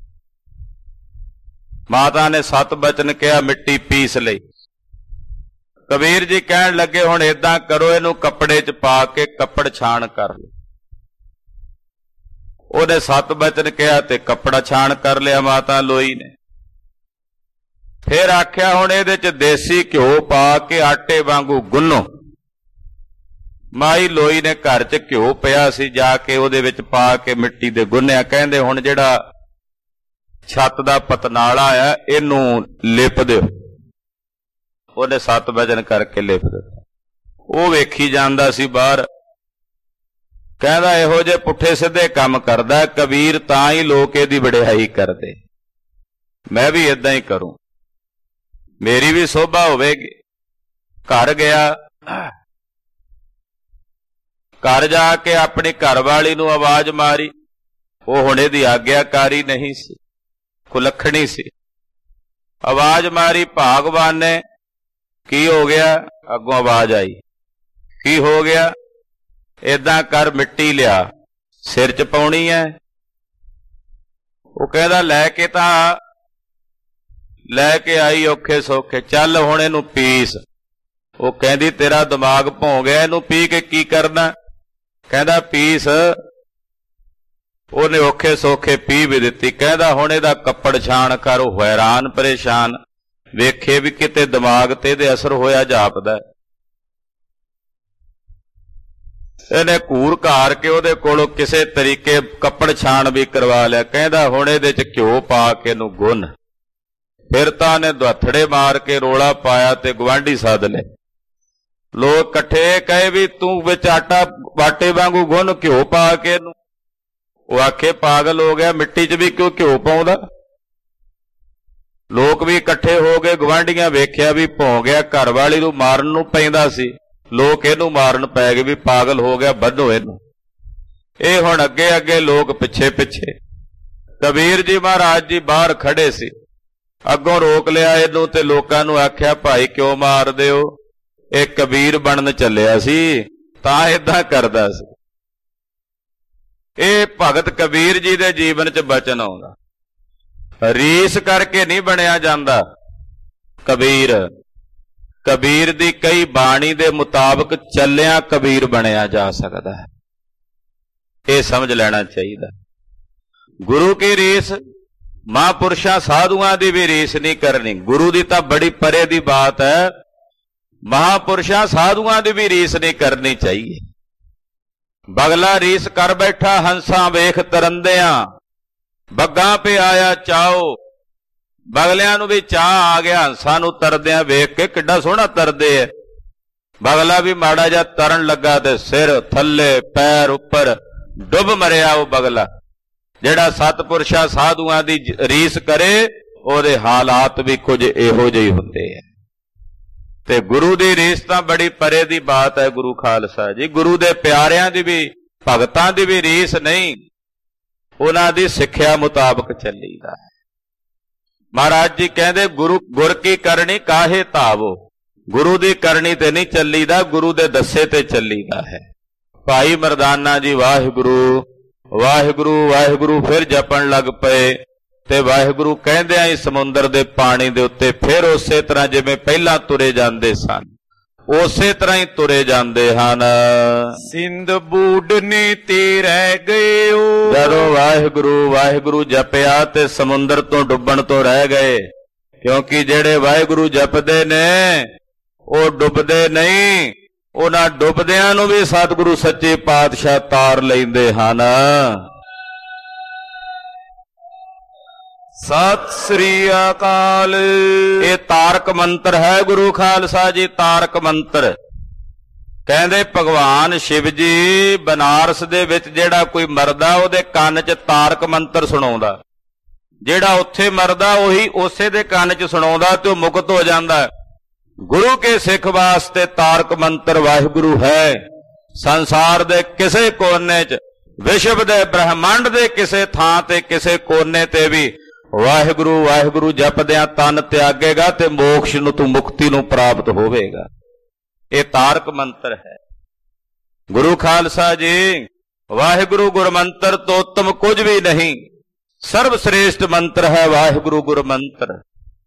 माता ने सत बचन कहा, मिट्टी पीस लई। कबीर जी कहन लगे हुण इदां करो, इहनूं कपड़े च पा के कपड़ छाण कर लो। उहने सत बचन कहा ते कपड़ा छाण कर लिया माता लोई ने। फिर आख्या हुण इहदे च देसी घिओ पा के आटे वांगू गुन्नो। माई लोई ने घर च घिओ पिया सी, जाके उहदे विच पा के मिट्टी दे गुन्निया। कहंदे हुण जिहड़ा छत दा पतनाला आ इहनूं लिप दिओ। ਉਹਨੇ सत वजन करके लिप दिता। ਉਹ ਵੇਖੀ ਜਾਂਦਾ ਸੀ ਬਾਹਰ, ਕਹਿੰਦਾ ਇਹੋ ਜਿਹੇ ਪੁੱਠੇ ਸਿੱਧੇ ਕੰਮ ਕਰਦਾ ਕਬੀਰ, ਤਾਂ ਹੀ ਲੋਕ ਇਹਦੀ ਵਡਿਆਈ ਕਰਦੇ। ਮੈਂ ਵੀ ਇਦਾਂ ਹੀ ਕਰੂੰ, ਮੇਰੀ ਵੀ ਸੋਭਾ ਹੋਵੇਗੀ। ਘਰ ਗਿਆ, ਘਰ ਜਾ ਕੇ ਆਪਣੀ ਘਰਵਾਲੀ ਨੂੰ ਆਵਾਜ਼ ਮਾਰੀ। ਉਹ ਹੁਣ ਇਹਦੀ ਆਗਿਆਕਾਰੀ ਨਹੀਂ ਸੀ, ਕੁਲੱਖਣੀ ਸੀ। ਆਵਾਜ਼ ਮਾਰੀ ਭਾਗਵਾਨ ਨੇ, की हो गया? अगों आवाज आई, की हो गया? इदां कर मिट्टी लिया, सिर च पाउणी है। वो कहदा लैके तां लैके आई औखे सौखे, चल हुण इहनूं पीस। वो कहंदी तेरा दिमाग भौं गया, इहनूं पी के की करना? कहंदा पीस। ਉਹਨੇ ਔਖੇ ਸੌਖੇ ਪੀ ਵੀ ਦਿੱਤੀ। ਕਹਿੰਦਾ ਹੁਣ ਇਹਦਾ ਕੱਪੜ ਛਾਣ ਕਰ। ਉਹ ਹੈਰਾਨ ਪਰੇਸ਼ਾਨ, ਵੇਖੇ ਵੀ ਕਿਤੇ ਦਿਮਾਗ ਤੇ ਇਹਦੇ ਅਸਰ ਹੋਇਆ ਜਾਪਦਾ। ਇਹਨੇ ਘੂਰ ਘਾਰ ਕੇ ਉਹਦੇ ਕੋਲੋਂ ਕਿਸੇ ਤਰੀਕੇ ਕੱਪੜ ਛਾਣ ਵੀ ਕਰਵਾ ਲਿਆ। ਕਹਿੰਦਾ ਹੁਣ ਇਹਦੇ ਚ ਘਿਓ ਪਾ ਕੇ ਇਹਨੂੰ ਗੁੰਨ। ਫਿਰ ਤਾਂ ਇਹਨੇ ਦੁਹੱਥੜੇ ਮਾਰ ਕੇ ਰੋਲਾ ਪਾਇਆ ਤੇ ਗੁਆਂਢੀ ਸੱਦ ਲਏ। ਲੋਕ ਇਕੱਠੇ ਕਹੇ ਵੀ ਤੂੰ ਵਿੱਚ ਆਟਾ ਆਟੇ ਵਾਂਗੂ ਗੁੰਨ ਘਿਓ ਪਾ ਕੇ ਇਹਨੂੰ, ਉਹ ਆਖੇ ਪਾਗਲ ਹੋ ਗਿਆ, ਮਿੱਟੀ 'ਚ ਵੀ ਕਿਉਂ ਘਿਓ ਪਾਉਂਦਾ। ਲੋਕ ਵੀ ਇਕੱਠੇ ਹੋ ਗਏ, ਗੁਆਂਢੀਆਂ ਵੇਖਿਆ ਵੀ ਭੌਂ ਗਿਆ, ਘਰ ਵਾਲੀ ਨੂੰ ਮਾਰਨ ਨੂੰ ਪੈਂਦਾ ਸੀ, ਲੋਕ ਇਹਨੂੰ ਮਾਰਨ ਪੈ ਗਏ ਵੀ ਪਾਗਲ ਹੋ ਗਿਆ, ਬੰਨ੍ਹੋ ਇਹਨੂੰ। ਇਹ ਹੁਣ ਅੱਗੇ ਅੱਗੇ ਲੋਕ ਪਿੱਛੇ ਪਿੱਛੇ। ਕਬੀਰ ਜੀ ਮਹਾਰਾਜ ਜੀ ਬਾਹਰ ਖੜੇ ਸੀ, ਅੱਗੋਂ ਰੋਕ ਲਿਆ ਇਹਨੂੰ ਤੇ ਲੋਕਾਂ ਨੂੰ ਆਖਿਆ ਭਾਈ ਕਿਉਂ ਮਾਰਦੇ ਹੋ, ਇਹ ਕਬੀਰ ਬਣਨ ਚੱਲਿਆ ਸੀ ਤਾਂ ਏਦਾਂ ਕਰਦਾ ਸੀ। ਇਹ ਭਗਤ ਕਬੀਰ ਜੀ ਦੇ ਜੀਵਨ 'ਚ ਬਚਨ ਆਉਂਦਾ, ਰੀਸ ਕਰਕੇ ਨਹੀਂ ਬਣਿਆ ਜਾਂਦਾ ਕਬੀਰ। ਕਬੀਰ ਦੀ ਕਈ ਬਾਣੀ ਦੇ ਮੁਤਾਬਕ ਚੱਲਿਆ ਕਬੀਰ ਬਣਿਆ ਜਾ ਸਕਦਾ ਹੈ, ਇਹ ਸਮਝ ਲੈਣਾ ਚਾਹੀਦਾ। ਗੁਰੂ ਕੀ ਰੀਸ ਮਹਾਂਪੁਰਸ਼ਾਂ ਸਾਧੂਆਂ ਦੀ ਵੀ ਰੀਸ ਨਹੀਂ ਕਰਨੀ, ਗੁਰੂ ਦੀ ਤਾਂ ਬੜੀ ਪਰੇ ਦੀ ਬਾਤ ਹੈ, ਮਹਾਂਪੁਰਸ਼ਾਂ ਸਾਧੂਆਂ ਦੀ ਵੀ ਰੀਸ ਨਹੀਂ ਕਰਨੀ ਚਾਹੀਏ। ਬਗਲਾ ਰੀਸ ਕਰ ਬੈਠਾ ਹੰਸਾਂ ਵੇਖ ਤਰੰਦਿਆਂ, ਬੱਗਾਂ ਪੇ ਆਇਆ ਚਾਓ। ਬਗਲਿਆਂ ਨੂੰ ਵੀ ਚਾਹ ਆ ਗਿਆ ਹੰਸਾਂ ਨੂੰ ਤਰਦਿਆਂ ਵੇਖ ਕੇ, ਕਿੱਡਾ ਸੋਹਣਾ ਤਰਦੇ ਐ। ਬਗਲਾ ਵੀ ਮਾੜਾ ਜਿਹਾ ਤਰਨ ਲੱਗਾ ਤੇ ਸਿਰ ਥੱਲੇ ਪੈਰ ਉੱਪਰ ਡੁੱਬ ਮਰਿਆ ਉਹ ਬਗਲਾ। ਜਿਹੜਾ ਸਤਪੁਰਸ਼ਾਂ ਸਾਧੂਆਂ ਦੀ ਰੀਸ ਕਰੇ ਉਹਦੇ ਹਾਲਾਤ ਵੀ ਕੁਝ ਇਹੋ ਜਿਹੇ ਹੁੰਦੇ ਆ। ਤੇ ਗੁਰੂ ਦੀ ਰੀਸ ਤਾਂ ਬੜੀ ਪਰੇ ਦੀ ਬਾਤ ਹੈ ਗੁਰੂ ਖਾਲਸਾ ਜੀ। ਗੁਰੂ ਦੇ ਪਿਆਰਿਆਂ ਦੀ ਵੀ ਭਗਤਾਂ ਦੀ ਵੀ ਰੀਸ ਨਹੀਂ, ਉਹਨਾਂ ਦੀ ਸਿੱਖਿਆ ਮੁਤਾਬਕ ਚੱਲੀਦਾ ਹੈ। ਮਹਾਰਾਜ ਜੀ ਕਹਿੰਦੇ ਗੁਰੂ ਗੁਰ ਕੀ ਕਰਨੀ ਕਾਹੇ ਧਾਵੋ, ਗੁਰੂ ਦੀ ਕਰਨੀ ਤੇ ਨਹੀਂ ਚੱਲੀਦਾ, ਗੁਰੂ ਦੇ ਦੱਸੇ ਤੇ ਚੱਲੀਦਾ ਹੈ। ਭਾਈ ਮਰਦਾਨਾ ਜੀ ਵਾਹਿਗੁਰੂ ਵਾਹਿਗੁਰੂ ਵਾਹਿਗੁਰੂ ਫਿਰ ਜਪਣ ਲੱਗ ਪਏ ਤੇ ਵਾਹਿਗੁਰੂ ਕਹਿੰਦਿਆਂ ਹੀ ਸਮੁੰਦਰ ਦੇ ਪਾਣੀ ਦੇ ਉੱਤੇ ਫਿਰ ਉਸੇ ਤਰ੍ਹਾਂ ਜਿਵੇਂ ਪਹਿਲਾਂ ਤੁਰੇ ਜਾਂਦੇ ਸਨ ਉਸੇ ਤਰ੍ਹਾਂ ਹੀ ਤੁਰੇ ਜਾਂਦੇ ਹਨ। ਸਿੰਧ ਬੂਡਨੀ ਤੇ ਰਹਿ ਗਏ, ਜਦੋਂ ਵਾਹਿਗੁਰੂ ਵਾਹਿਗੁਰੂ ਜਪਿਆ ਤੇ ਸਮੁੰਦਰ ਤੋਂ ਡੁੱਬਣ ਤੋਂ ਰਹਿ ਗਏ, ਕਿਉਂਕਿ ਜਿਹੜੇ ਵਾਹਿਗੁਰੂ ਜਪਦੇ ਨੇ ਉਹ ਡੁੱਬਦੇ ਨਹੀਂ, ਉਹਨਾਂ ਡੁੱਬਦਿਆਂ ਨੂੰ ਵੀ ਸਤਿਗੁਰੂ ਸੱਚੇ ਪਾਤਸ਼ਾਹ ਤਾਰ ਲੈਂਦੇ ਹਨ। ਸਤਿ ਸ੍ਰੀ ਅਕਾਲ। ਇਹ ਤਾਰਕ ਮੰਤਰ ਹੈ ਗੁਰੂ ਖਾਲਸਾ ਜੀ, ਤਾਰਕ ਮੰਤਰ। ਕਹਿੰਦੇ ਭਗਵਾਨ ਸ਼ਿਵ ਜੀ ਬਨਾਰਸ ਦੇ ਵਿੱਚ ਜਿਹੜਾ ਕੋਈ ਮਰਦਾ ਉਹਦੇ ਕੰਨ 'ਚ ਤਾਰਕ ਮੰਤਰ ਸੁਣਾਉਂਦਾ, ਜਿਹੜਾ ਉੱਥੇ ਮਰਦਾ ਉਹੀ ਉਸੇ ਦੇ ਕੰਨ 'ਚ ਸੁਣਾਉਂਦਾ ਤੇ ਉਹ ਮੁਕਤ ਹੋ ਜਾਂਦਾ। ਗੁਰੂ ਕੇ ਸਿੱਖ ਵਾਸਤੇ ਤਾਰਕ ਮੰਤਰ ਵਾਹਿਗੁਰੂ ਹੈ। ਸੰਸਾਰ ਦੇ ਕਿਸੇ ਕੋਨੇ 'ਚ, ਵਿਸ਼ਵ ਦੇ ਬ੍ਰਹਮੰਡ ਦੇ ਕਿਸੇ ਥਾਂ ਤੇ ਕਿਸੇ ਕੋਨੇ ਤੇ ਵੀ ਵਾਹਿਗੁਰੂ ਵਾਹਿਗੁਰੂ ਜਪਦਿਆਂ ਤਨ ਤਿਆਗੇਗਾ ਤੇ ਮੋਕਸ਼ ਨੂੰ ਤੂੰ ਮੁਕਤੀ ਨੂੰ ਪ੍ਰਾਪਤ ਹੋਵੇਗਾ। ਇਹ ਤਾਰਕ ਮੰਤਰ ਹੈ ਗੁਰੂ ਖਾਲਸਾ ਜੀ। ਵਾਹਿਗੁਰੂ ਗੁਰਮੰਤਰ ਤੋਂ ਉੱਤਮ ਕੁਝ ਵੀ ਨਹੀਂ, ਸਰਬ ਸ੍ਰੇਸ਼ਟ ਮੰਤਰ ਹੈ ਵਾਹਿਗੁਰੂ ਗੁਰਮੰਤਰ।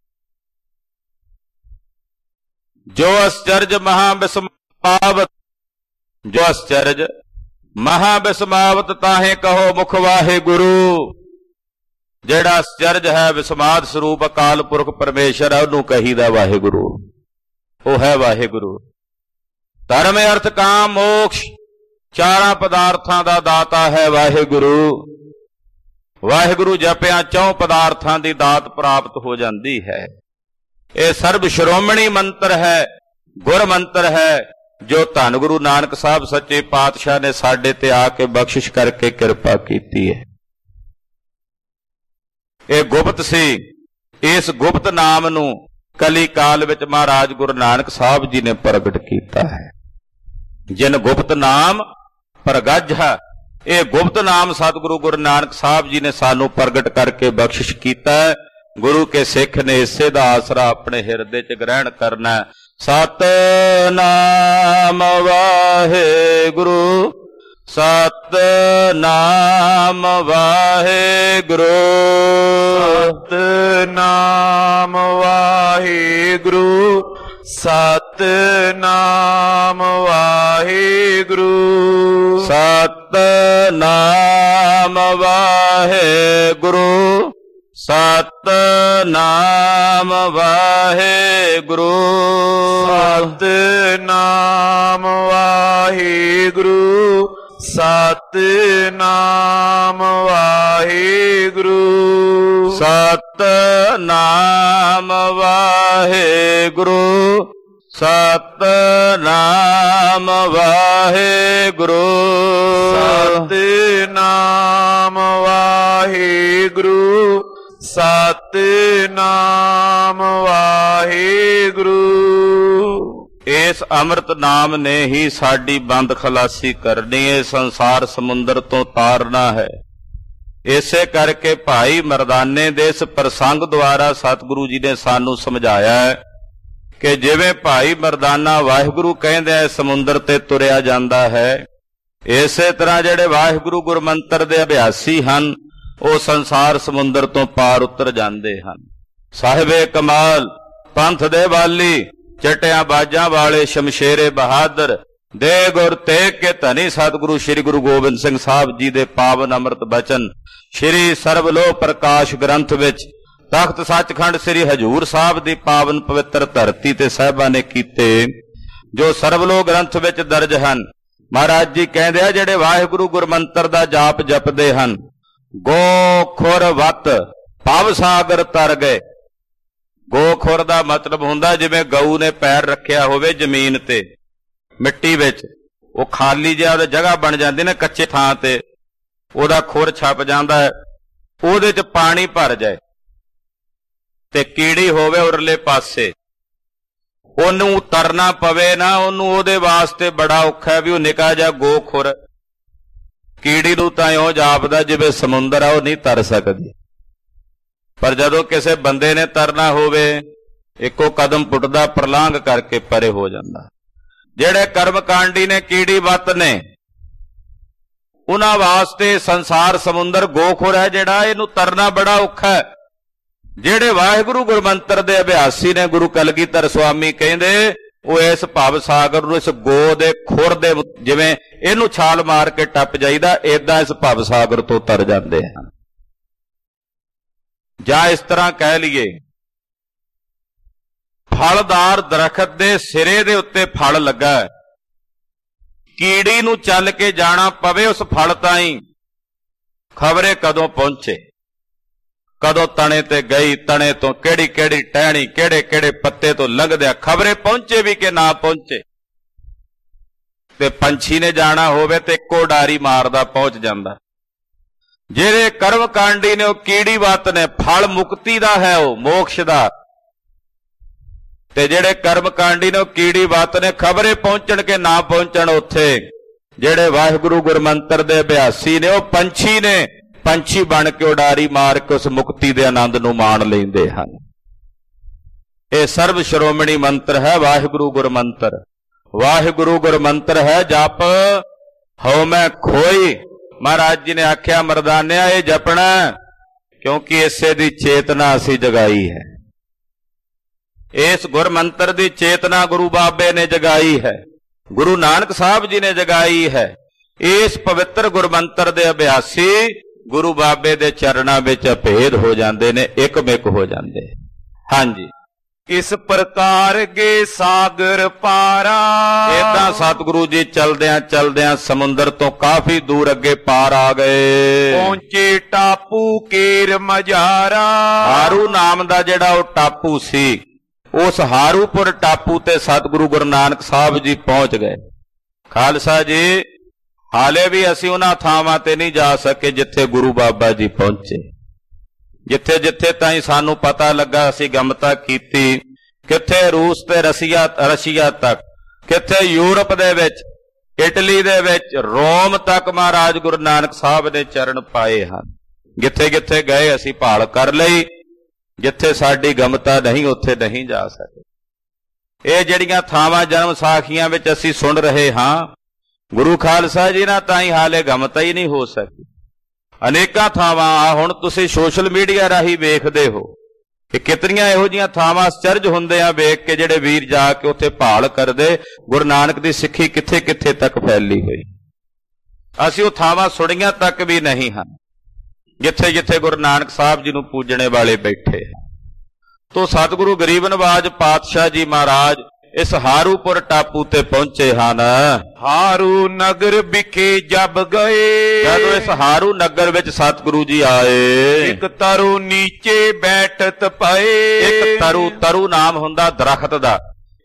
ਜੋ ਅਸਚਰਜ ਮਹਾਬਿਸਮਾਵਤ, ਜੋ ਅਸਚਰਜ ਮਹਾਬਿਸਮਾਵਤ ਤਾਹੇ ਕਹੋ ਮੁਖ ਵਾਹਿਗੁਰੂ। ਜਿਹੜਾ ਅਸਚਰਜ ਹੈ ਵਿਸਮਾਦ ਸਰੂਪ ਅਕਾਲ ਪੁਰਖ ਪਰਮੇਸ਼ਰ ਹੈ, ਉਹਨੂੰ ਕਹੀਦਾ ਵਾਹਿਗੁਰੂ, ਉਹ ਹੈ ਵਾਹਿਗੁਰੂ। ਧਰਮ ਅਰਥ ਕਾਮ ਮੋਕਸ਼ ਚਾਰਾਂ ਪਦਾਰਥਾਂ ਦਾ ਦਾਤਾ ਹੈ ਵਾਹਿਗੁਰੂ। ਵਾਹਿਗੁਰੂ ਜਪਿਆਂ ਚੌਂ ਪਦਾਰਥਾਂ ਦੀ ਦਾਤ ਪ੍ਰਾਪਤ ਹੋ ਜਾਂਦੀ ਹੈ। ਇਹ ਸਰਬ ਸ਼੍ਰੋਮਣੀ ਮੰਤਰ ਹੈ, ਗੁਰ ਮੰਤਰ ਹੈ, ਜੋ ਧੰਨ ਗੁਰੂ ਨਾਨਕ ਸਾਹਿਬ ਸੱਚੇ ਪਾਤਸ਼ਾਹ ਨੇ ਸਾਡੇ ਤੇ ਆ ਕੇ ਬਖਸ਼ਿਸ਼ ਕਰਕੇ ਕਿਰਪਾ ਕੀਤੀ ਹੈ। ਇਹ ਗੁਪਤ ਸੀ, ਇਸ ਗੁਪਤ ਨਾਮ ਨੂੰ ਕਲੀ ਕਾਲ ਵਿੱਚ ਮਹਾਰਾਜ ਗੁਰੂ ਨਾਨਕ ਸਾਹਿਬ ਜੀ ਨੇ ਪ੍ਰਗਟ ਕੀਤਾ ਹੈ। ਜਿਨ ਗੁਪਤ ਨਾਮ ਪ੍ਰਗਜ ਹੈ, ਇਹ ਗੁਪਤ ਨਾਮ ਸਤਿਗੁਰੂ ਗੁਰੂ ਨਾਨਕ ਸਾਹਿਬ ਜੀ ਨੇ ਸਾਨੂੰ ਪ੍ਰਗਟ ਕਰਕੇ ਬਖਸ਼ਿਸ਼ ਕੀਤਾ ਹੈ। ਗੁਰੂ ਕੇ ਸਿੱਖ ਨੇ ਇਸੇ ਦਾ ਆਸਰਾ ਆਪਣੇ ਹਿਰਦੇ 'ਚ ਗ੍ਰਹਿਣ ਕਰਨਾ। ਸਤਿਨਾਮ ਵਾਹਿਗੁਰੂ ਸਤਿਨਾਮ ਵਾਹਿਗੁਰੂ ਸਤਿਨਾਮ ਵਾਹਿਗੁਰੂ ਸਤਿਨਾਮ ਵਾਹਿਗੁਰੂ ਸਤਿਨਾਮ ਵਾਹਿਗੁਰੂ ਸਤਿਨਾਮ ਵਾਹਿਗੁਰੂ ਸਤਿਨਾਮ ਵਾਹਿਗੁਰੂ ਸਤਿਨਾਮ ਵਾਹਿਗੁਰੂ ਸਤਿਨਾਮ ਵਾਹਿਗੁਰੂ ਸਤਿਨਾਮ ਵਾਹਿਗੁਰੂ। ਸਤਿਨਾਮ ਵਾਹਿਗੁਰੂ। ਸਤਿਨਾਮ ਵਾਹਿਗੁਰੂ। ਇਸ ਅੰਮ੍ਰਿਤ ਨਾਮ ਨੇ ਹੀ ਸਾਡੀ ਬੰਦ ਖਲਾਸੀ ਕਰਨੀ ਹੈ, ਸੰਸਾਰ ਸਮੁੰਦਰ ਤੋਂ ਤਾਰਨਾ ਹੈ। ਇਸੇ ਕਰਕੇ ਭਾਈ ਮਰਦਾਨੇ ਦੇ ਇਸ ਪ੍ਰਸੰਗ ਦੁਆਰਾ ਸਤਿਗੁਰੂ ਜੀ ਨੇ ਸਾਨੂੰ ਸਮਝਾਇਆ ਹੈ ਕਿ ਜਿਵੇਂ ਭਾਈ ਮਰਦਾਨਾ ਵਾਹਿਗੁਰੂ ਕਹਿੰਦੇ ਆ ਸਮੁੰਦਰ ਤੇ ਤੁਰਿਆ ਜਾਂਦਾ ਹੈ, ਇਸੇ ਤਰ੍ਹਾਂ ਜਿਹੜੇ ਵਾਹਿਗੁਰੂ ਗੁਰਮੰਤਰ ਦੇ ਅਭਿਆਸੀ ਹਨ ਉਹ ਸੰਸਾਰ ਸਮੁੰਦਰ ਤੋਂ ਪਾਰ ਉਤਰ ਜਾਂਦੇ ਹਨ। ਸਾਹਿਬੇ ਕਮਾਲ, ਪੰਥ ਦੇ ਵਾਲੀ, ਚਟਿਆਂ ਬਾਜਾਂ ਵਾਲੇ, ਸ਼ਮਸ਼ੇਰੇ ਬਹਾਦਰ, ਦੇ ਗੁਰ ਤੇਗ ਕੇ ਧਨੀ ਸਤਿਗੁਰੂ ਸ੍ਰੀ ਗੁਰੂ ਗੋਬਿੰਦ ਸਿੰਘ ਸਾਹਿਬ ਜੀ ਦੇ ਪਾਵਨ ਅੰਮ੍ਰਿਤ ਬਚਨ ਸ੍ਰੀ ਸਰਬਲੋਹ ਪ੍ਰਕਾਸ਼ ਗ੍ਰੰਥ ਵਿੱਚ ਤਖਤ ਸੱਚਖੰਡ ਸ੍ਰੀ ਹਜੂਰ ਸਾਹਿਬ ਦੀ ਪਾਵਨ ਪਵਿੱਤਰ ਧਰਤੀ ਤੇ ਸਾਹਿਬਾਂ ਨੇ ਕੀਤੇ, ਜੋ ਸਰਬਲੋਹ ਗ੍ਰੰਥ ਵਿੱਚ ਦਰਜ ਹਨ। ਮਹਾਰਾਜ ਜੀ ਕਹਿੰਦੇ ਆ ਜਿਹੜੇ ਵਾਹਿਗੁਰੂ ਗੁਰਮੰਤਰ ਦਾ ਜਾਪ ਜਪਦੇ ਹਨ, ਗੋ ਖੁਰ ਵਤ ਭਵ ਸਾਗਰ ਤਰ ਗਏ। ਗੋ ਖੁਰ ਦਾ ਮਤਲਬ ਹੁੰਦਾ ਜਿਵੇਂ ਗਊ ਨੇ ਪੈਰ ਰੱਖਿਆ ਹੋਵੇ ਜ਼ਮੀਨ ਤੇ, ਮਿੱਟੀ ਵਿੱਚ, ਉਹ ਖਾਲੀ ਜਿਹਾ ਉਹਦੀ ਜਗ੍ਹਾ ਬਣ ਜਾਂਦੀ ਨਾ ਕੱਚੇ ਥਾਂ ਤੇ, ਉਹਦਾ ਖੁਰ ਛਪ ਜਾਂਦਾ ਹੈ, ਉਹਦੇ 'ਚ ਪਾਣੀ ਭਰ ਜਾਏ ਤੇ ਕੀੜੀ ਹੋਵੇ ਉਰਲੇ ਪਾਸੇ, ਉਹਨੂੰ ਤਰਨਾ ਪਵੇ ਨਾ, ਉਹਨੂੰ ਉਹਦੇ ਵਾਸਤੇ ਬੜਾ ਔਖਾ ਵੀ ਉਹ ਨਿੱਕਾ ਜਿਹਾ ਗੋ ਖੁਰ, ਕੀੜੀ ਨੂੰ ਤਾਂ ਇਉਂ ਜਾਪਦਾ ਜਿਵੇਂ ਸਮੁੰਦਰ ਆ, ਉਹ ਨਹੀਂ ਤਰ ਸਕਦੀ। ਪਰ ਜਦੋਂ ਕਿਸੇ ਬੰਦੇ ਨੇ ਤਰਨਾ ਹੋਵੇ, ਇੱਕੋ ਕਦਮ ਪੁੱਟਦਾ, ਪ੍ਰਲਾਂਘ ਕਰਕੇ ਪਰੇ ਹੋ ਜਾਂਦਾ। ਜਿਹੜੇ ਕਰਮਕਾਂਡੀ ਨੇ, ਕੀੜੀ ਵੱਤ ਨੇ, ਉਹਨਾਂ ਵਾਸਤੇ ਸੰਸਾਰ ਸਮੁੰਦਰ ਗੋਖੁਰ ਹੈ ਜਿਹੜਾ, ਇਹਨੂੰ ਤਰਨਾ ਬੜਾ ਔਖਾ ਹੈ। ਜਿਹੜੇ ਵਾਹਿਗੁਰੂ ਗੁਰਮੰਤਰ ਦੇ ਅਭਿਆਸੀ ਨੇ, ਗੁਰੂ ਕਲਗੀਧਰ ਸੁਆਮੀ ਕਹਿੰਦੇ, ਉਹ ਇਸ ਭਵ ਸਾਗਰ ਨੂੰ, ਇਸ ਗੋ ਦੇ ਖੁਰ ਦੇ, ਜਿਵੇਂ ਇਹਨੂੰ ਛਾਲ ਮਾਰ ਕੇ ਟੱਪ ਜਾਈਦਾ, ਏਦਾਂ ਇਸ ਭਵ ਸਾਗਰ ਤੋਂ ਤਰ ਜਾਂਦੇ ਹਨ। ਜਾਂ ਇਸ ਤਰ੍ਹਾਂ ਕਹਿ ਲਈਏ, ਫਲਦਾਰ ਦਰਖਤ ਦੇ ਸਿਰੇ ਦੇ ਉੱਤੇ ਫਲ ਲੱਗਾ ਹੈ, ਕੀੜੀ ਨੂੰ ਚੱਲ ਕੇ ਜਾਣਾ ਪਵੇ ਉਸ ਫਲ ਤਾਈਂ, ਖਬਰੇ ਕਦੋਂ ਪਹੁੰਚੇ, ਕਦੋਂ ਤਣੇ ਤੇ ਗਈ, ਤਣੇ ਤੋਂ ਕਿਹੜੀ ਕਿਹੜੀ ਟਹਿਣੀ, ਕਿਹੜੇ ਕਿਹੜੇ ਪੱਤੇ ਤੋਂ ਲੰਘਦਿਆ, ਖਬਰੇ ਪਹੁੰਚੇ ਵੀ ਕਿ ਨਾ ਪਹੁੰਚੇ। ਤੇ ਪੰਛੀ ਨੇ ਜਾਣਾ ਹੋਵੇ ਤੇ ਇੱਕੋ ਡਾਰੀ ਮਾਰਦਾ ਪਹੁੰਚ ਜਾਂਦਾ। ਜਿਹੜੇ ਕਰਮਕਾਂਡੀ ਨੇ ਉਹ ਕੀੜੀ ਵੱਤ ਨੇ, ਫਲ ਮੁਕਤੀ ਦਾ ਹੈ, ਉਹ ਮੋਕਸ਼ ਦਾ। ਤੇ ਜਿਹੜੇ ਕਰਮਕਾਂਡੀ ਨੇ ਉਹ ਕੀੜੀ ਵੱਤ ਨੇ, ਖਬਰੇ ਪਹੁੰਚਣ ਕੇ ਨਾ ਪਹੁੰਚਣ ਉੱਥੇ। ਜਿਹੜੇ ਵਾਹਿਗੁਰੂ ਗੁਰਮੰਤਰ ਦੇ ਅਭਿਆਸੀ ਨੇ ਉਹ ਪੰਛੀ ਨੇ, ਪੰਛੀ ਬਣ ਕੇ ਉਡਾਰੀ ਮਾਰ ਕੇ ਉਸ ਮੁਕਤੀ ਦੇ ਆਨੰਦ ਨੂੰ ਮਾਣ ਲੈਂਦੇ ਹਨ। ਇਹ ਸਰਬ ਸ਼੍ਰੋਮਣੀ ਮੰਤਰ ਹੈ ਵਾਹਿਗੁਰੂ ਗੁਰਮੰਤਰ। ਵਾਹਿਗੁਰੂ ਗੁਰਮੰਤਰ ਹੈ ਜਪ ਹਉ ਮੈਂ ਖੋਈ। ਮਹਾਰਾਜ ਜੀ ਨੇ ਆਖਿਆ, ਮਰਦਾਨਿਆ ਇਹ ਜਪਣਾ, ਕਿਉਂਕਿ ਇਸੇ ਦੀ ਚੇਤਨਾ ਅਸੀਂ ਜਗਾਈ ਹੈ। ਇਸ ਗੁਰਮੰਤਰ ਦੀ ਚੇਤਨਾ ਗੁਰੂ ਬਾਬੇ ਨੇ ਜਗਾਈ ਹੈ, ਗੁਰੂ ਨਾਨਕ ਸਾਹਿਬ ਜੀ ਨੇ ਜਗਾਈ ਹੈ। ਇਸ ਪਵਿੱਤਰ ਗੁਰਮੰਤਰ ਦੇ ਅਭਿਆਸੀ ਗੁਰੂ ਬਾਬੇ ਦੇ ਚਰਨਾਂ ਵਿੱਚ ਅਭੇਦ ਹੋ ਜਾਂਦੇ ਨੇ, ਇਕਮਿਕ ਹੋ ਜਾਂਦੇ। ਹਾਂਜੀ, ਇਸ ਪ੍ਰਕਾਰ ਗੇ ਸਾਗਰ ਪਾਰਾ। ਏਦਾਂ ਸਤਿਗੁਰੂ ਜੀ ਚਲਦਿਆਂ ਚਲਦਿਆਂ ਸਮੁੰਦਰ ਤੋਂ ਕਾਫੀ ਦੂਰ ਅੱਗੇ ਪਾਰ ਆ ਗਏ। ਪਹੁੰਚੇ ਟਾਪੂ ਕੇਰ ਮਝਾਰਾ। ਹਾਰੂ ਨਾਮ ਦਾ ਜਿਹੜਾ ਉਹ ਟਾਪੂ ਸੀ, ਉਸ ਹਾਰੂਪੁਰ ਟਾਪੂ ਤੇ ਸਤਿਗੁਰੂ ਗੁਰੂ ਨਾਨਕ ਸਾਹਿਬ ਜੀ ਪਹੁੰਚ ਗਏ। ਖਾਲਸਾ ਜੀ, ਹਾਲੇ ਵੀ ਅਸੀਂ ਉਹਨਾਂ ਥਾਵਾਂ ਤੇ ਨਹੀਂ ਜਾ ਸਕੇ ਜਿੱਥੇ ਗੁਰੂ ਬਾਬਾ ਜੀ ਪਹੁੰਚੇ। ਜਿੱਥੇ ਜਿੱਥੇ ਤਾਈਂ ਸਾਨੂੰ ਪਤਾ ਲੱਗਾ ਅਸੀਂ ਗਮਤਾ ਕੀਤੀ, ਕਿੱਥੇ ਰੂਸ ਤੇ ਰਸੀਆ ਰਸ਼ੀਆ ਤੱਕ, ਕਿੱਥੇ ਯੂਰਪ ਦੇ ਵਿੱਚ, ਇਟਲੀ ਦੇ ਵਿੱਚ, ਰੋਮ ਤੱਕ ਮਹਾਰਾਜ ਗੁਰੂ ਨਾਨਕ ਸਾਹਿਬ ਨੇ ਚਰਨ ਪਾਏ ਹਨ। ਜਿੱਥੇ ਜਿੱਥੇ ਗਏ ਅਸੀਂ ਭਾਲ ਕਰ ਲਈ, ਜਿੱਥੇ ਸਾਡੀ ਗਮਤਾ ਨਹੀਂ ਉੱਥੇ ਨਹੀਂ ਜਾ ਸਕੇ। ਇਹ ਜਿਹੜੀਆਂ ਥਾਵਾਂ ਜਨਮ ਸਾਖੀਆਂ ਵਿੱਚ ਅਸੀਂ ਸੁਣ ਰਹੇ ਹਾਂ, ਗੁਰੂ ਖਾਲਸਾ ਜੀ ਨਾਲ ਤਾਂ ਹੀ ਹਾਲੇ ਗਮਤਾ ਹੀ ਨਹੀਂ ਹੋ ਸਕੀ। ਅਨੇਕਾਂ ਥਾਵਾਂ ਆ ਹੁਣ ਤੁਸੀਂ ਸੋਸ਼ਲ ਮੀਡੀਆ ਰਾਹੀਂ ਵੇਖਦੇ ਹੋ ਕਿ ਕਿਤਨੀਆਂ ਇਹੋ ਜਿਹੀਆਂ ਥਾਵਾਂ ਅਚਰਜ ਹੁੰਦੇ ਆ ਵੇਖ ਕੇ, ਜਿਹੜੇ ਵੀਰ ਜਾ ਕੇ ਉੱਥੇ ਭਾਲ ਕਰਦੇ ਗੁਰੂ ਨਾਨਕ ਦੀ ਸਿੱਖੀ ਕਿੱਥੇ ਕਿੱਥੇ ਤੱਕ ਫੈਲੀ ਹੋਈ। ਅਸੀਂ ਉਹ ਥਾਵਾਂ ਸੁਣੀਆਂ ਤੱਕ ਵੀ ਨਹੀਂ ਹਨ ਜਿੱਥੇ ਜਿੱਥੇ ਗੁਰੂ ਨਾਨਕ ਸਾਹਿਬ ਜੀ ਨੂੰ ਪੂਜਣੇ ਵਾਲੇ ਬੈਠੇ। ਤੋ ਸਤਿਗੁਰੂ ਗਰੀਬ ਨਵਾਜ ਪਾਤਸ਼ਾਹ ਜੀ ਮਹਾਰਾਜ ਇਸ ਹਾਰੂਪੁਰ ਟਾਪੂ ਤੇ ਪਹੁੰਚੇ ਹਨ। ਹਾਰੂ ਨਗਰ ਵਿਖੇ ਜਬ ਗਏ। ਜਦੋਂ ਇਸ ਹਾਰੂ ਨਗਰ ਵਿੱਚ ਸਤਿਗੁਰੂ ਜੀ ਆਏ, ਇੱਕ ਤਰੁ ਨੀਚੇ ਬੈਠਤ ਪਏ। ਇੱਕ ਤਰੁ, ਤਰੁ ਨਾਮ ਹੁੰਦਾ ਦਰਖਤ ਦਾ,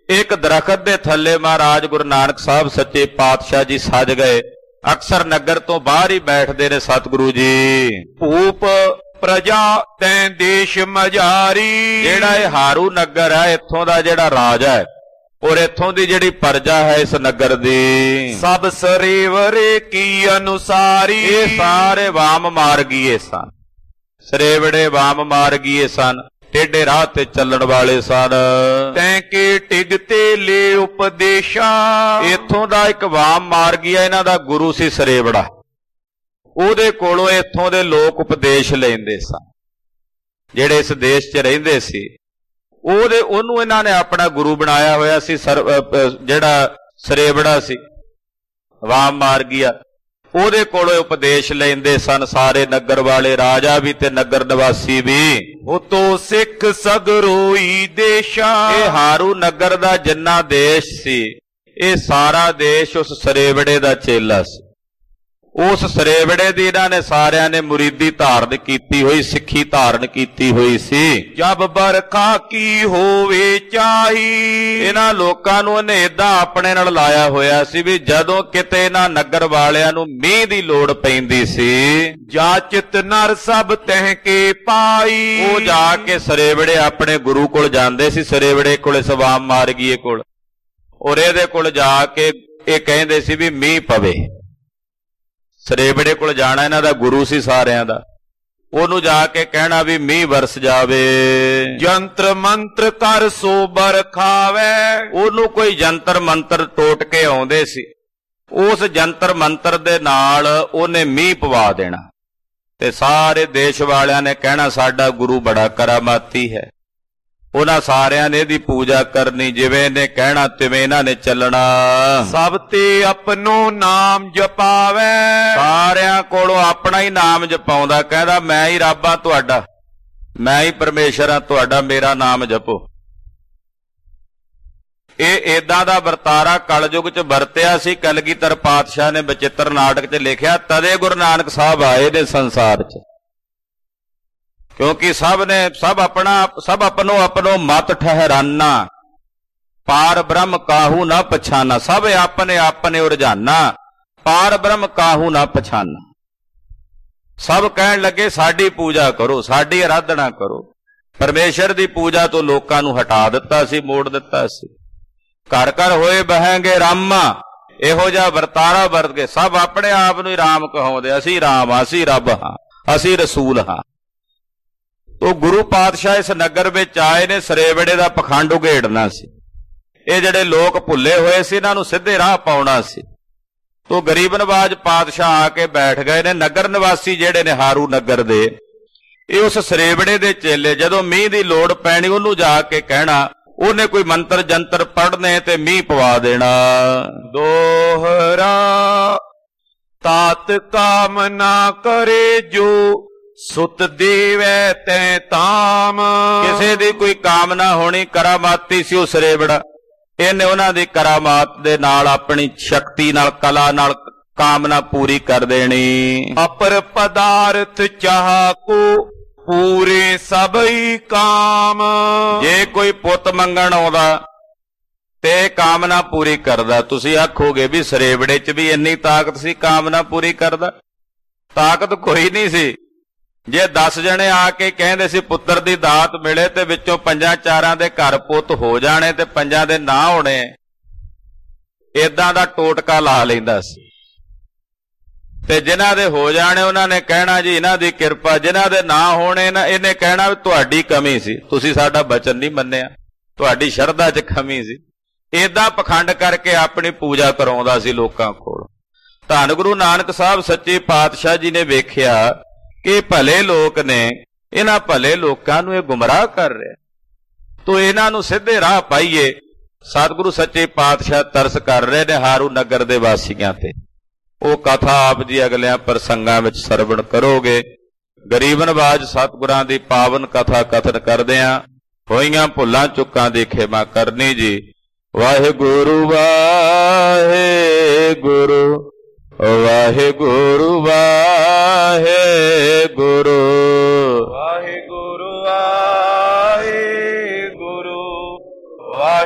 ਇੱਕ ਦਰਖਤ ਦੇ ਥੱਲੇ ਮਹਾਰਾਜ ਗੁਰੂ ਨਾਨਕ ਸਾਹਿਬ ਸੱਚੇ ਪਾਤਸ਼ਾਹ ਜੀ ਸੱਜ ਗਏ। ਅਕਸਰ ਨਗਰ ਤੋਂ ਬਾਹਰ ਹੀ ਬੈਠਦੇ ਨੇ ਸਤਿਗੁਰੂ ਜੀ। ਭੂਪ ਪ੍ਰਜਾ ਤੈਂ ਦੇਸ਼ ਮਝਾਰੀ। ਜਿਹੜਾ ਇਹ ਹਾਰੂ ਨਗਰ ਹੈ, ਇੱਥੋਂ ਦਾ ਜਿਹੜਾ ਰਾਜਾ ਹੈ ਔਰ ਇੱਥੋਂ ਦੀ ਜਿਹੜੀ ਪ੍ਰਜਾ ਹੈ ਇਸ ਨਗਰ ਦੀ, ਸਭ ਸਰੇਵਰੇ ਕੀ ਅਨੁਸਾਰੀ। ਇਹ ਸਾਰੇ ਵਾਮ ਮਾਰਗੀਏ ਸਨ। ਸਰੇਵੜੇ ਵਾਮ ਮਾਰਗੀਏ ਸਨ, ਟੇਢੇ ਰਾਹ ਤੇ ਚੱਲਣ ਵਾਲੇ ਸਨ। ਤੈਂ ਕੇ ਟਿਗ ਤੇ ਲੈ ਉਪਦੇਸ਼ਾ। ਇੱਥੋਂ ਦਾ ਇੱਕ ਵਾਮ ਮਾਰਗੀਆ ਇਹਨਾਂ ਦਾ ਗੁਰੂ ਸੀ ਸਰੇਵੜਾ। ਉਹਦੇ ਕੋਲੋਂ ਇੱਥੋਂ ਦੇ ਲੋਕ ਉਪਦੇਸ਼ ਲੈਂਦੇ ਸਨ। ਜਿਹੜੇ ਇਸ ਦੇਸ਼ 'ਚ ਰਹਿੰਦੇ ਸੀ ਉਹਦੇ ਉਹਨੂੰ ਇਹਨਾਂ ਨੇ ਆਪਣਾ ਗੁਰੂ ਬਣਾਇਆ ਹੋਇਆ ਸੀ। ਸਰ ਜਿਹੜਾ ਸਰੇਵੜਾ ਸੀ ਵਾਮ ਮਾਰਗੀਆ, ਉਹਦੇ ਕੋਲੋਂ ਉਪਦੇਸ਼ ਲੈਂਦੇ ਸਨ ਸਾਰੇ ਨਗਰ ਵਾਲੇ, ਰਾਜਾ ਵੀ ਤੇ ਨਗਰ ਨਿਵਾਸੀ ਵੀ। ਉਤੋਂ ਸਿੱਖ ਸਗਰੋਈ ਦੇਸ਼ਾ। ਇਹ ਹਾਰੂ ਨਗਰ ਦਾ ਜਿੰਨਾ ਦੇਸ਼ ਸੀ, ਇਹ ਸਾਰਾ ਦੇਸ਼ ਉਸ ਸਰੇਵੜੇ ਦਾ ਚੇਲਾ ਸੀ। ਉਸ ਸਰੇਵੜੇ ਦੀ ਇਹਨਾਂ ਨੇ ਸਾਰਿਆਂ ਨੇ ਮੁਰੀਦੀ ਧਾਰਨ ਕੀਤੀ ਹੋਈ, ਸਿੱਖੀ ਧਾਰਨ ਕੀਤੀ ਹੋਈ ਸੀ। ਜਬ ਬਰਖਾ ਕੀ ਹੋਵੇ ਚਾਹੀ। ਇਹਨਾਂ ਲੋਕਾਂ ਨੂੰ ਇਹਨੇ ਏਦਾਂ ਆਪਣੇ ਨਾਲ ਲਾਇਆ ਹੋਇਆ ਸੀ ਵੀ ਜਦੋਂ ਕਿਤੇ ਇਹਨਾਂ ਨਗਰ ਵਾਲਿਆਂ ਨੂੰ ਮੀਂਹ ਦੀ ਲੋੜ ਪੈਂਦੀ ਸੀ, ਜਾਚਿਤ ਨਰ ਸਭ ਤਹਿ ਕੇ ਪਾਈ। ਉਹ ਜਾ ਕੇ ਸਰੇਵੜੇ ਆਪਣੇ ਗੁਰੂ ਕੋਲ ਜਾਂਦੇ ਸੀ। ਸਰੇਵੜੇ ਕੋਲੇ ਸਵਾਮ ਮਾਰਗੀਏ ਕੋਲ, ਔਰ ਇਹਦੇ ਕੋਲ ਜਾ ਕੇ ਇਹ ਕਹਿੰਦੇ ਸੀ ਵੀ ਮੀਂਹ ਪਵੇ। ਸਰੇਵੜੇ ਕੋਲ ਜਾਣਾ ਇਹਨਾਂ ਦਾ ਗੁਰੂ ਸੀ ਸਾਰਿਆਂ ਦਾ। ਉਹਨੂੰ ਜਾ ਕੇ ਕਹਿਣਾ ਵੀ ਮੀਂਹ ਵਰਸ ਜਾਵੇ। ਜੰਤਰ ਮੰਤਰ ਕਰ ਸੋ ਬਰਖਾਵੇ। ਉਹਨੂੰ ਕੋਈ ਜੰਤਰ ਮੰਤਰ ਟੋਟ ਕੇ ਆਉਂਦੇ ਸੀ, ਉਸ ਜੰਤਰ ਮੰਤਰ ਦੇ ਨਾਲ ਉਹਨੇ ਮੀਂਹ ਪਵਾ ਦੇਣਾ ਤੇ ਸਾਰੇ ਦੇਸ਼ ਵਾਲਿਆਂ ਨੇ ਕਹਿਣਾ ਸਾਡਾ ਗੁਰੂ ਬੜਾ ਕਰਾਮਾਤੀ ਹੈ। ਉਹਨਾਂ ਸਾਰਿਆਂ ਨੇ ਇਹਦੀ ਪੂਜਾ ਕਰਨੀ, ਜਿਵੇਂ ਇਹਨੇ ਕਹਿਣਾ ਤਿਵੇਂ ਇਹਨਾਂ ਨੇ ਚੱਲਣਾ। ਸਭ ਤੇ ਆਪਣੋ ਨਾਮ ਜਪਾਵੇ। ਸਾਰਿਆਂ ਕੋਲੋਂ ਆਪਣਾ ਹੀ ਨਾਮ ਜਪਾਉਂਦਾ, ਕਹਿੰਦਾ ਮੈਂ ਹੀ ਰੱਬ ਆ ਤੁਹਾਡਾ, ਮੈਂ ਹੀ ਪਰਮੇਸ਼ਰ ਆ ਤੁਹਾਡਾ, ਮੇਰਾ ਨਾਮ ਜਪੋ। ਇਹ ਏਦਾਂ ਦਾ ਵਰਤਾਰਾ ਕਲਯੁਗ 'ਚ ਵਰਤਿਆ ਸੀ। ਕਲਗੀਧਰ ਪਾਤਸ਼ਾਹ ਨੇ ਬਚਿੱਤਰ ਨਾਟਕ 'ਚ ਲਿਖਿਆ, ਤਦੇ ਗੁਰੂ ਨਾਨਕ ਸਾਹਿਬ ਆਏ ਨੇ ਸੰਸਾਰ 'ਚ। ਕਿਉਂਕਿ ਸਭ ਨੇ ਸਭ ਆਪਣਾ ਸਭ ਆਪਣੋ ਆਪਣੋ ਮਤ ਠਹਿਰਾਨਾ, ਪਾਰ ਬ੍ਰਹਮ ਕਾਹੂ ਨਾ ਪਛਾਨਾ। ਸਭ ਆਪਣੇ ਆਪਣੇ ਰੁਝਾਨਾ, ਪਾਰ ਬ੍ਰਹਮ ਕਾਹੂ ਨਾ ਪਛਾਨਾ। ਸਭ ਕਹਿਣ ਲੱਗੇ ਸਾਡੀ ਪੂਜਾ ਕਰੋ, ਸਾਡੀ ਆਰਾਧਨਾ ਕਰੋ। ਪਰਮੇਸ਼ਰ ਦੀ ਪੂਜਾ ਤੋਂ ਲੋਕਾਂ ਨੂੰ ਹਟਾ ਦਿੱਤਾ ਸੀ, ਮੋੜ ਦਿੱਤਾ ਸੀ। ਘਰ ਘਰ ਹੋਏ ਬਹਾਂਗੇ ਰਾਮਾ, ਇਹੋ ਜਿਹਾ ਵਰਤਾਰਾ ਵਰਤ ਕੇ ਸਭ ਆਪਣੇ ਆਪ ਨੂੰ ਹੀ ਰਾਮ ਕਹਾਉਂਦੇ, ਅਸੀਂ ਰਾਮ ਹਾਂ, ਅਸੀਂ ਰੱਬ ਹਾਂ, ਅਸੀਂ ਰਸੂਲ ਹਾਂ। ਤੋ ਗੁਰੂ ਪਾਤਸ਼ਾਹ ਇਸ ਨਗਰ ਵਿੱਚ ਆਏ ਨੇ, ਸਰੇਵੜੇ ਦਾ ਪਖੰਡ ਉਘੇੜਨਾ ਸੀ। ਇਹ ਜਿਹੜੇ ਲੋਕ ਭੁੱਲੇ ਹੋਏ ਸੀ ਇਹਨਾਂ ਨੂੰ ਸਿੱਧੇ ਰਾਹ ਪਾਉਣਾ ਸੀ। ਤੋ ਗਰੀਬ ਨਵਾਜ ਪਾਤਸ਼ਾਹ ਆ ਕੇ ਬੈਠ ਗਏ ਨੇ। ਨਗਰ ਨਿਵਾਸੀ ਜਿਹੜੇ ਨੇ ਹਾਰੂ ਨਗਰ ਦੇ, ਇਹ ਉਸ ਸਰੇਵੜੇ ਦੇ ਚੇਲੇ, ਜਦੋਂ ਮੀਂਹ ਦੀ ਲੋੜ ਪੈਣੀ ਉਹਨੂੰ ਜਾ ਕੇ ਕਹਿਣਾ, ਉਹਨੇ ਕੋਈ ਮੰਤਰ ਜੰਤਰ ਪੜ੍ਹਨੇ ਤੇ ਮੀਂਹ ਪਵਾ ਦੇਣਾ। ਦੋਹਰਾ ਤਾਤ ਕਾਮ ਨਾ ਕਰੇ ਜੋ ਸੁਤ ਦੇਵੈ ਤੈ ਤਾਮ। ਕਿਸੇ ਦੀ ਕੋਈ ਕਾਮਨਾ ਹੋਣੀ, ਕਰਾਮਾਤੀ ਸੀ ਉਹ ਸਰੇਵੜਾ। ਇਹਨੇ ਉਹਨਾਂ ਦੀ ਕਰਾਮਾਤ ਦੇ ਨਾਲ, ਆਪਣੀ ਸ਼ਕਤੀ ਨਾਲ, ਕਲਾ ਨਾਲ ਕਾਮਨਾ ਪੂਰੀ ਕਰ ਦੇਣੀ। ਅਪਰ ਪਦਾਰਥ ਚਾਹ ਕੋ ਪੂਰੇ ਸਭਈ ਕਾਮ। ਜੇ ਕੋਈ ਪੁੱਤ ਮੰਗਣ ਆਉਂਦਾ ਤੇ ਕਾਮਨਾ ਪੂਰੀ ਕਰਦਾ। ਤੁਸੀਂ ਆਖੋਗੇ ਵੀ ਸਰੇਵੜੇ 'ਚ ਵੀ ਇੰਨੀ ਤਾਕਤ ਸੀ, ਕਾਮਨਾ ਪੂਰੀ ਕਰਦਾ? ਤਾਕਤ ਕੋਈ ਨਹੀਂ ਸੀ। ਜੇ ਦਸ ਜਣੇ ਆ ਕੇ ਕਹਿੰਦੇ ਸੀ ਪੁੱਤਰ ਦੀ ਦਾਤ ਮਿਲੇ ਤੇ ਵਿੱਚੋਂ ਪੰਜਾਂ ਚਾਰਾਂ ਦੇ ਘਰ ਪੁੱਤ ਹੋ ਜਾਣੇ ਤੇ ਪੰਜਾਂ ਦੇ ਨਾ ਹੋਣੇ, ਏਦਾਂ ਦਾ ਟੋਟਕਾ ਲਾ ਲੈਂਦਾ ਸੀ। ਤੇ ਜਿਨ੍ਹਾਂ ਦੇ ਹੋ ਜਾਣੇ ਉਹਨਾਂ ਨੇ ਕਹਿਣਾ ਜੀ ਇਹਨਾਂ ਦੀ ਕਿਰਪਾ, ਜਿਨ੍ਹਾਂ ਦੇ ਨਾ ਹੋਣੇ ਨਾ ਇਹਨੇ ਕਹਿਣਾ ਵੀ ਤੁਹਾਡੀ ਕਮੀ ਸੀ, ਤੁਸੀਂ ਸਾਡਾ ਬਚਨ ਨਹੀਂ ਮੰਨਿਆ, ਤੁਹਾਡੀ ਸ਼ਰਧਾ 'ਚ ਕਮੀ ਸੀ। ਏਦਾਂ ਪਖੰਡ ਕਰਕੇ ਆਪਣੀ ਪੂਜਾ ਕਰਾਉਂਦਾ ਸੀ ਲੋਕਾਂ ਕੋਲ। ਧੰਨ ਗੁਰੂ ਨਾਨਕ ਸਾਹਿਬ ਸੱਚੇ ਪਾਤਸ਼ਾਹ ਜੀ ਨੇ ਵੇਖਿਆ ਕਿ ਭਲੇ ਲੋਕ ਨੇ, ਇਹਨਾਂ ਭਲੇ ਲੋਕਾਂ ਨੂੰ ਇਹ ਗੁੰਮਰਾਹ ਕਰ ਰਿਹਾ, ਤੋ ਇਹਨਾਂ ਨੂੰ ਸਿੱਧੇ ਰਾਹ ਪਾਈਏ। ਸਤਿਗੁਰੂ ਸੱਚੇ ਪਾਤਸ਼ਾਹ ਤਰਸ ਕਰ ਰਹੇ ਨੇ ਹਾਰੂ ਨਗਰ ਦੇ ਵਾਸੀਆਂ ਤੇ। ਉਹ ਕਥਾ ਆਪ ਜੀ ਅਗਲਿਆਂ ਪ੍ਰਸੰਗਾਂ ਵਿੱਚ ਸਰਵਣ ਕਰੋਗੇ। ਗਰੀਬ ਨਵਾਜ ਸਤਿਗੁਰਾਂ ਦੀ ਪਾਵਨ ਕਥਾ ਕਥਨ ਕਰਦਿਆਂ ਹੋਈਆਂ ਭੁੱਲਾਂ ਚੁੱਕਾਂ ਦੀ ਖਿਮਾ ਕਰਨੀ ਜੀ। ਵਾਹਿਗੁਰੂ ਵਾਹਿਗੁਰੂ ਵਾਹਿਗੁਰੂ ਵਾਹਿਗੁਰੂ ਵਾਹਿਗੁਰੂ ਵਾਹਿਗੁਰੂ ਵਾਹਿਗੁਰੂ